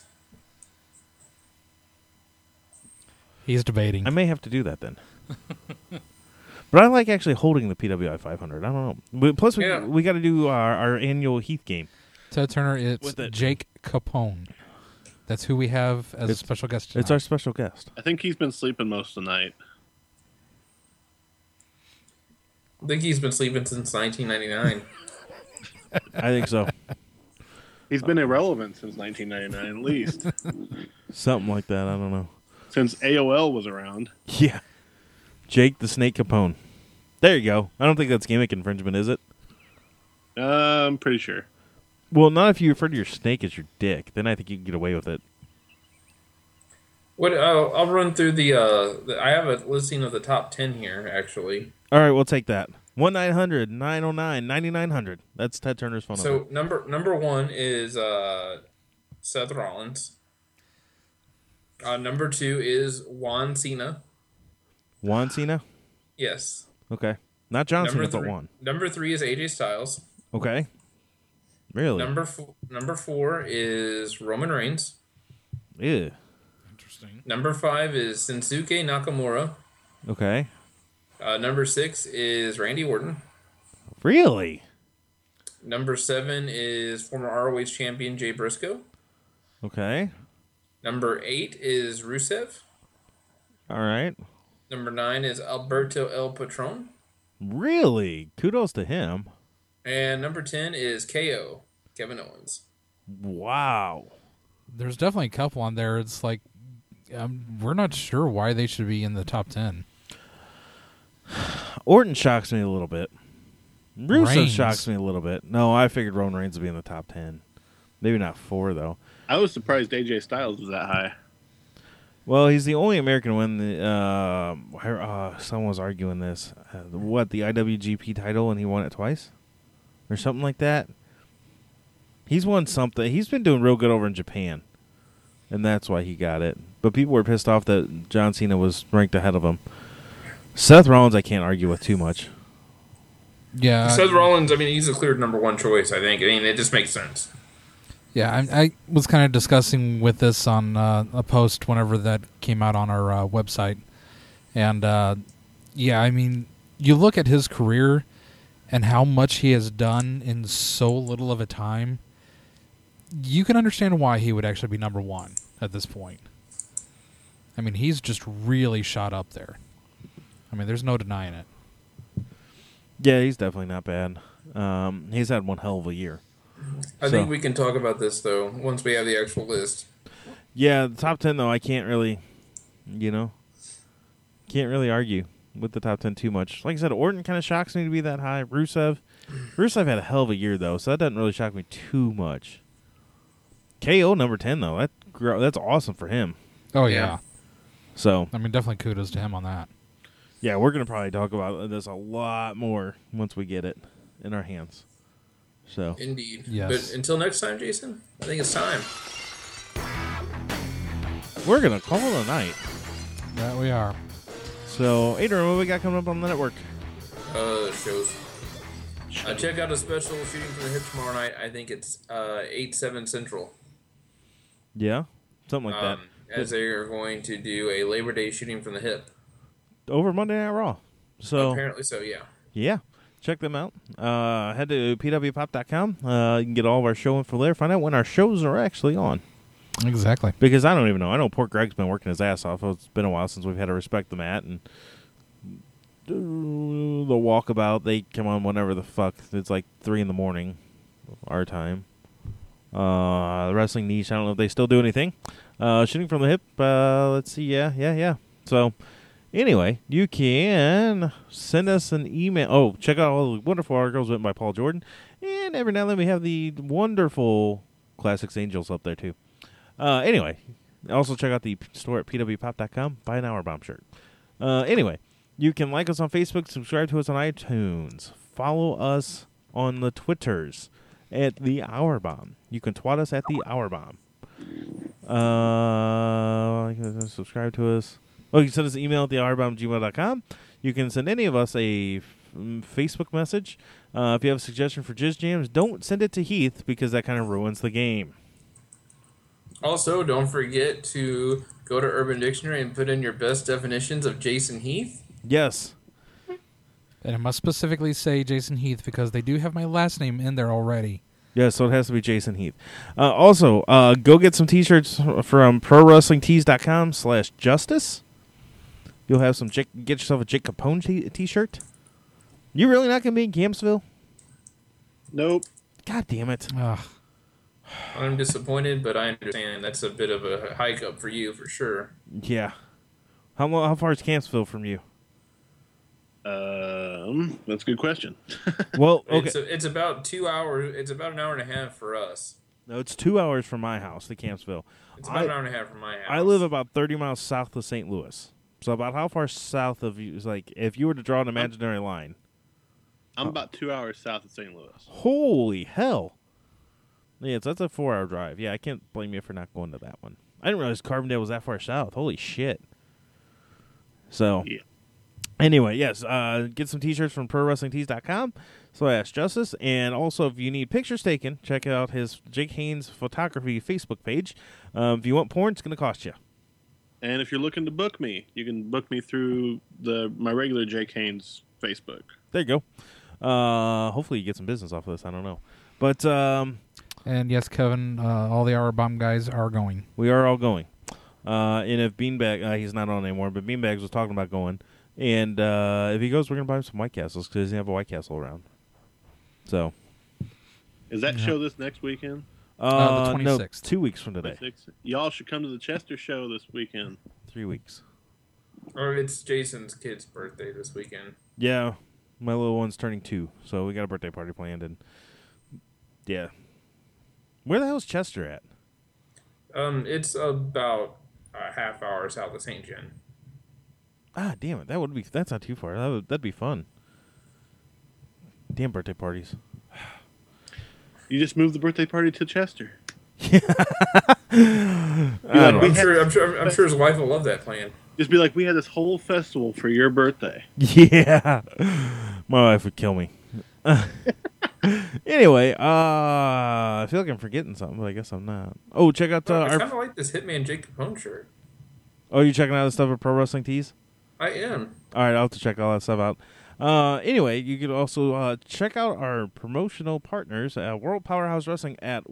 He's debating. I may have to do that then. But I like actually holding the PWI 500. I don't know. Plus, we got to do our annual Heath game. Ted Turner, it's Jake Capone. That's who we have as a special guest tonight. It's our special guest. I think he's been sleeping most of the night. I think he's been sleeping since 1999. I think so. He's been irrelevant since 1999, at least. Something like that. I don't know. Since AOL was around. Yeah. Jake the Snake Capone. There you go. I don't think that's gimmick infringement, is it? I'm pretty sure. Well, not if you refer to your snake as your dick. Then I think you can get away with it. What? I'll run through I have a listing of the top 10 here, actually. All right, we'll take that. 1-900-909-9900. That's Ted Turner's phone number. So number one is Seth Rollins. Number 2 is Juan Cena. Juan Cena? Yes. Okay. Not John Cena, but Juan. Number 3 is AJ Styles. Okay. Really? Number 4 is Roman Reigns. Yeah. Interesting. Number 5 is Shinsuke Nakamura. Okay. Number 6 is Randy Orton. Really? Number 7 is former ROH champion Jay Briscoe. Okay. Number 8 is Rusev. All right. Number 9 is Alberto El Patron. Really? Kudos to him. And number 10 is KO, Kevin Owens. Wow. There's definitely a couple on there. It's like, we're not sure why they should be in the top 10. Orton shocks me a little bit. Rusev Reigns. shocks me a little bit. No, I figured Roman Reigns would be in the top 10. Maybe not 4, though. I was surprised AJ Styles was that high. Well, he's the only American to win the. Someone was arguing this. The IWGP title, and he won it twice? Or something like that? He's won something. He's been doing real good over in Japan. And that's why he got it. But people were pissed off that John Cena was ranked ahead of him. Seth Rollins, I can't argue with too much. Yeah. Seth Rollins, I mean, he's a clear number 1 choice, I think. I mean, it just makes sense. Yeah, I was kind of discussing with this on a post whenever that came out on our website. And, yeah, I mean, you look at his career and how much he has done in so little of a time, you can understand why he would actually be number 1 at this point. I mean, he's just really shot up there. I mean, there's no denying it. Yeah, he's definitely not bad. He's had one hell of a year. I think we can talk about this, though, once we have the actual list. Yeah, the top 10, though, I can't really, can't really argue with the top 10 too much. Like I said, Orton kind of shocks me to be that high. Rusev had a hell of a year, though, so that doesn't really shock me too much. KO number 10, though, that's awesome for him. Oh, yeah. So, I mean, definitely kudos to him on that. Yeah, we're going to probably talk about this a lot more once we get it in our hands. So Indeed. Yes. But until next time, Jason, I think it's time. We're going to call it a night. That we are. So, Adrian, what we got coming up on the network? Shows. Check out a special Shooting from the Hip tomorrow night. I think it's 8/7 Central. Yeah, something like that. As they are going to do a Labor Day Shooting from the Hip. Over Monday Night Raw. So apparently so, yeah. Yeah, check them out. Head to pwpop.com. You can get all of our show info there. Find out when our shows are actually on. Exactly. Because I don't even know. I know Port Greg's been working his ass off. It's been a while since we've had to respect the mat. And the Walkabout, they come on whenever the fuck. It's like 3 in the morning, our time. The Wrestling Niche, I don't know if they still do anything. Shooting from the Hip, let's see. Yeah. So, anyway, you can send us an email. Oh, check out all the wonderful articles written by Paul Jordan. And every now and then we have the wonderful Classics Angels up there, too. Anyway, also check out the store at pwpop.com. Buy an Hour Bomb shirt. Anyway, you can like us on Facebook, subscribe to us on iTunes, follow us on the Twitters at The Hour Bomb. You can twat us at The Hour Bomb. Subscribe to us. Oh, you can send us an email at thehourbomb@gmail.com. You can send any of us a Facebook message. If you have a suggestion for Jizz Jams, don't send it to Heath because that kind of ruins the game. Also, don't forget to go to Urban Dictionary and put in your best definitions of Jason Heath. Yes. And it must specifically say Jason Heath because they do have my last name in there already. Yeah, so it has to be Jason Heath. Also, go get some T-shirts from ProWrestlingTees.com/Justice. You'll have some. Get yourself a Jake Capone T-shirt. You really not going to be in Campsville? Nope. God damn it. Ugh. I'm disappointed, but I understand that's a bit of a hike up for you for sure. Yeah. How far is Campsville from you? That's a good question. Well, okay. It's about 2 hours. It's about an hour and a half for us. No, it's 2 hours from my house to Campsville. It's about an hour and a half from my house. I live about 30 miles south of St. Louis. So about how far south of you is like if you were to draw an imaginary line? I'm about 2 hours south of St. Louis. Holy hell. Yeah, so that's a 4-hour drive. Yeah, I can't blame you for not going to that one. I didn't realize Carbondale was that far south. Holy shit. So, yeah. Anyway, yes, get some t-shirts from ProWrestlingTees.com/Justice. And also, if you need pictures taken, check out his Jake Haynes Photography Facebook page. If you want porn, it's going to cost you. And if you're looking to book me, you can book me through my regular Jake Haynes Facebook. There you go. Hopefully you get some business off of this. I don't know. But, and yes, Kevin, all the Hour Bomb guys are going. We are all going. And if Beanbag, he's not on anymore, but Beanbags was talking about going. And if he goes, we're going to buy him some White Castles because he doesn't have a White Castle around. So. Is that show this next weekend? The 26th. No, 2 weeks from today. 26th. Y'all should come to the Chester show this weekend. 3 weeks. Or it's Jason's kid's birthday this weekend. Yeah. My little one's turning 2, so we got a birthday party planned. And yeah. Where the hell is Chester at? It's about a half hour south of St. John. Ah, damn it! That's not too far. That'd be fun. Damn birthday parties. You just moved the birthday party to Chester. I'm sure his wife will love that plan. Just be like, we had this whole festival for your birthday. Yeah, my wife would kill me. Anyway, I feel like I'm forgetting something, but I guess I'm not. Oh, check out I kind of like this Hitman Jake Capone shirt. Oh, you checking out the stuff at Pro Wrestling Tees? I am. All right, I'll have to check all that stuff out. Anyway, you can also check out our promotional partners at World Powerhouse Wrestling at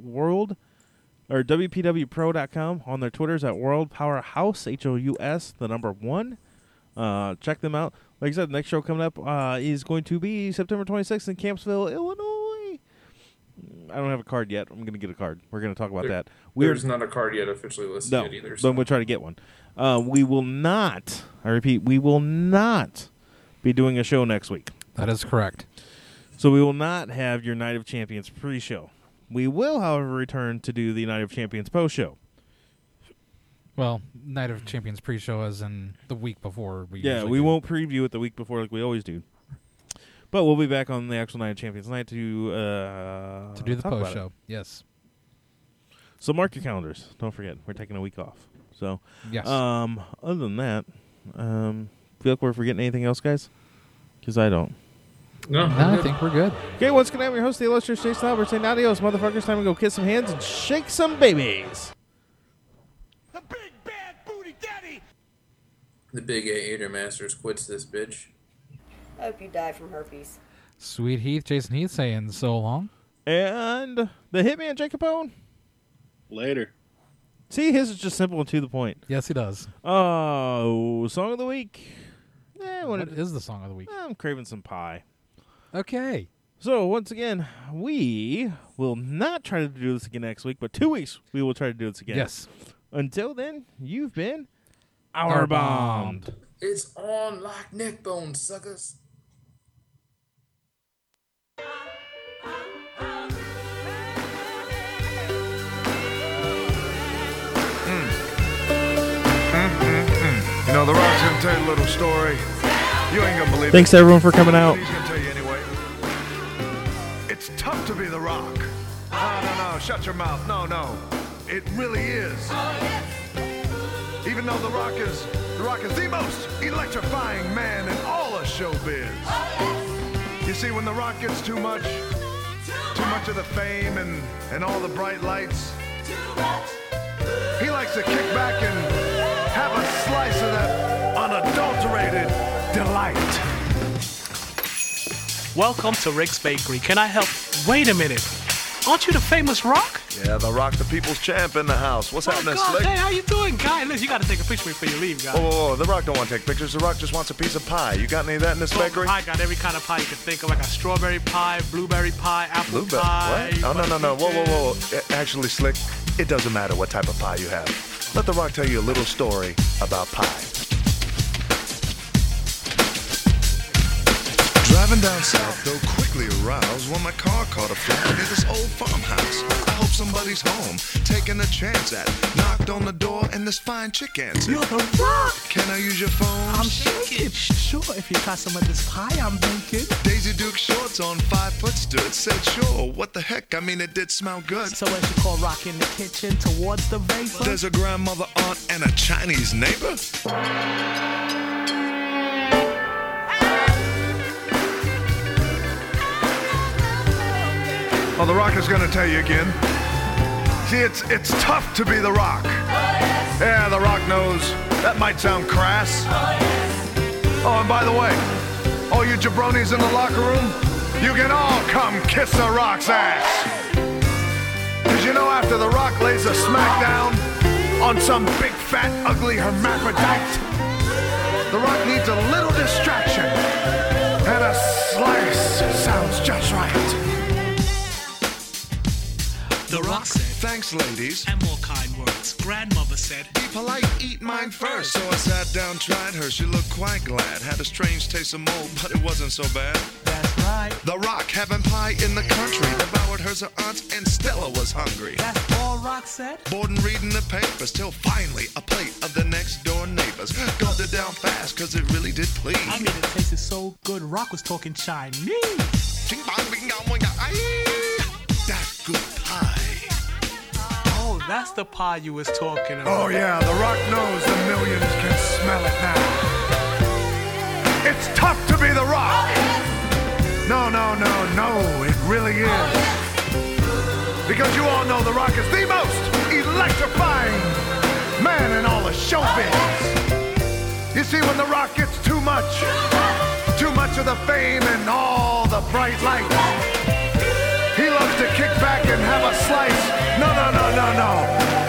WPWPro.com, on their Twitters at World Powerhouse, HOUS, the number 1. Check them out. Like I said, the next show coming up is going to be September 26th in Campsville, Illinois. I don't have a card yet. I'm going to get a card. We're going to talk about that. There's not a card yet officially listed yet either. So I'm going to try to get one. We will not, I repeat, we will not be doing a show next week. That is correct. So we will not have your Night of Champions pre-show. We will, however, return to do the Night of Champions post-show. Well, Night of Champions pre-show as in the week before. We won't preview it the week before like we always do. But we'll be back on the actual Night of Champions night to do the post-show. Yes. So mark your calendars. Don't forget, we're taking a week off. So, yes. Other than that, feel like we're forgetting anything else, guys? Because I don't. No, I think we're good. Okay, once again, I'm your host, the illustrious Jason Albert, saying adios, motherfuckers. Time to go kiss some hands and shake some babies. The big bad booty daddy. The big A Masters quits this bitch. I hope you die from herpes. Sweet Heath, Jason Heath saying so long. And the Hitman, Jake Capone. Later. See, his is just simple and to the point. Yes, he does. Oh, Song of the Week. What is the Song of the Week? I'm craving some pie. Okay. So, once again, we will not try to do this again next week, but 2 weeks we will try to do this again. Yes. Until then, you've been Hour Bombed. It's on like neck bones, suckers. You know, The Rock's gonna tell you a little story. You ain't gonna believe it. Thanks, everyone, for coming out. He's gonna tell you anyway. It's tough to be The Rock. No, shut your mouth. No. It really is. Even though The Rock is the most electrifying man in all of showbiz. You see, when The Rock gets too much of the fame and all the bright lights, he likes to kick back and have a slice of that unadulterated delight. Welcome to Rick's Bakery. Can I help? Wait a minute. Aren't you the famous Rock? Yeah, the Rock, the people's champ in the house. What's happening, God, Slick? hey, how you doing, guy? Listen, you got to take a picture before you leave, guy. Whoa, the Rock don't want to take pictures. The Rock just wants a piece of pie. You got any of that in this bakery? I got every kind of pie you can think of. I got strawberry pie, blueberry pie, apple pie. What? Oh, no. Whoa. Actually, Slick, it doesn't matter what type of pie you have. Let the Rock tell you a little story about pie. Driving down south, though quickly aroused when my car caught a flat near this old farmhouse. I hope somebody's home, taking a chance at. Knocked on the door and this fine chick answered. You're the Rock! Can I use your phone? I'm shaking. Sure, if you got some of this pie I'm baking. Daisy Duke shorts on 5 foot stood. Said sure, what the heck? I mean, it did smell good. So as you call Rock in the kitchen towards the vapor? There's a grandmother, aunt, and a Chinese neighbor. Well, the Rock is going to tell you again. See, it's tough to be the Rock. Yeah, the Rock knows. That might sound crass. Oh, and by the way, all you jabronis in the locker room, you can all come kiss the Rock's ass. Because you know after the Rock lays a smackdown on some big, fat, ugly hermaphrodite, the Rock needs a little distraction. And a slice sounds just right. The Rock said, thanks, ladies. And more kind words. Grandmother said, be polite, eat mine first. So I sat down, tried her. She looked quite glad. Had a strange taste of mold, but it wasn't so bad. That's right. The Rock, having pie in the country, devoured hers her aunts, and Stella was hungry. That's all Rock said? Bored and reading the papers, till finally a plate of the next door neighbors. Gulped it down fast, cause it really did please. I mean, it tasted so good, Rock was talking Chinese. That good pie. Oh, that's the pie you was talking about. Oh yeah, the Rock knows the millions can smell it now. It's tough to be the Rock. No, it really is. Because you all know the Rock is the most electrifying man in all of showbiz. You see, when the Rock gets too much of the fame and all the bright lights, he loves to kick back and have a slice. No.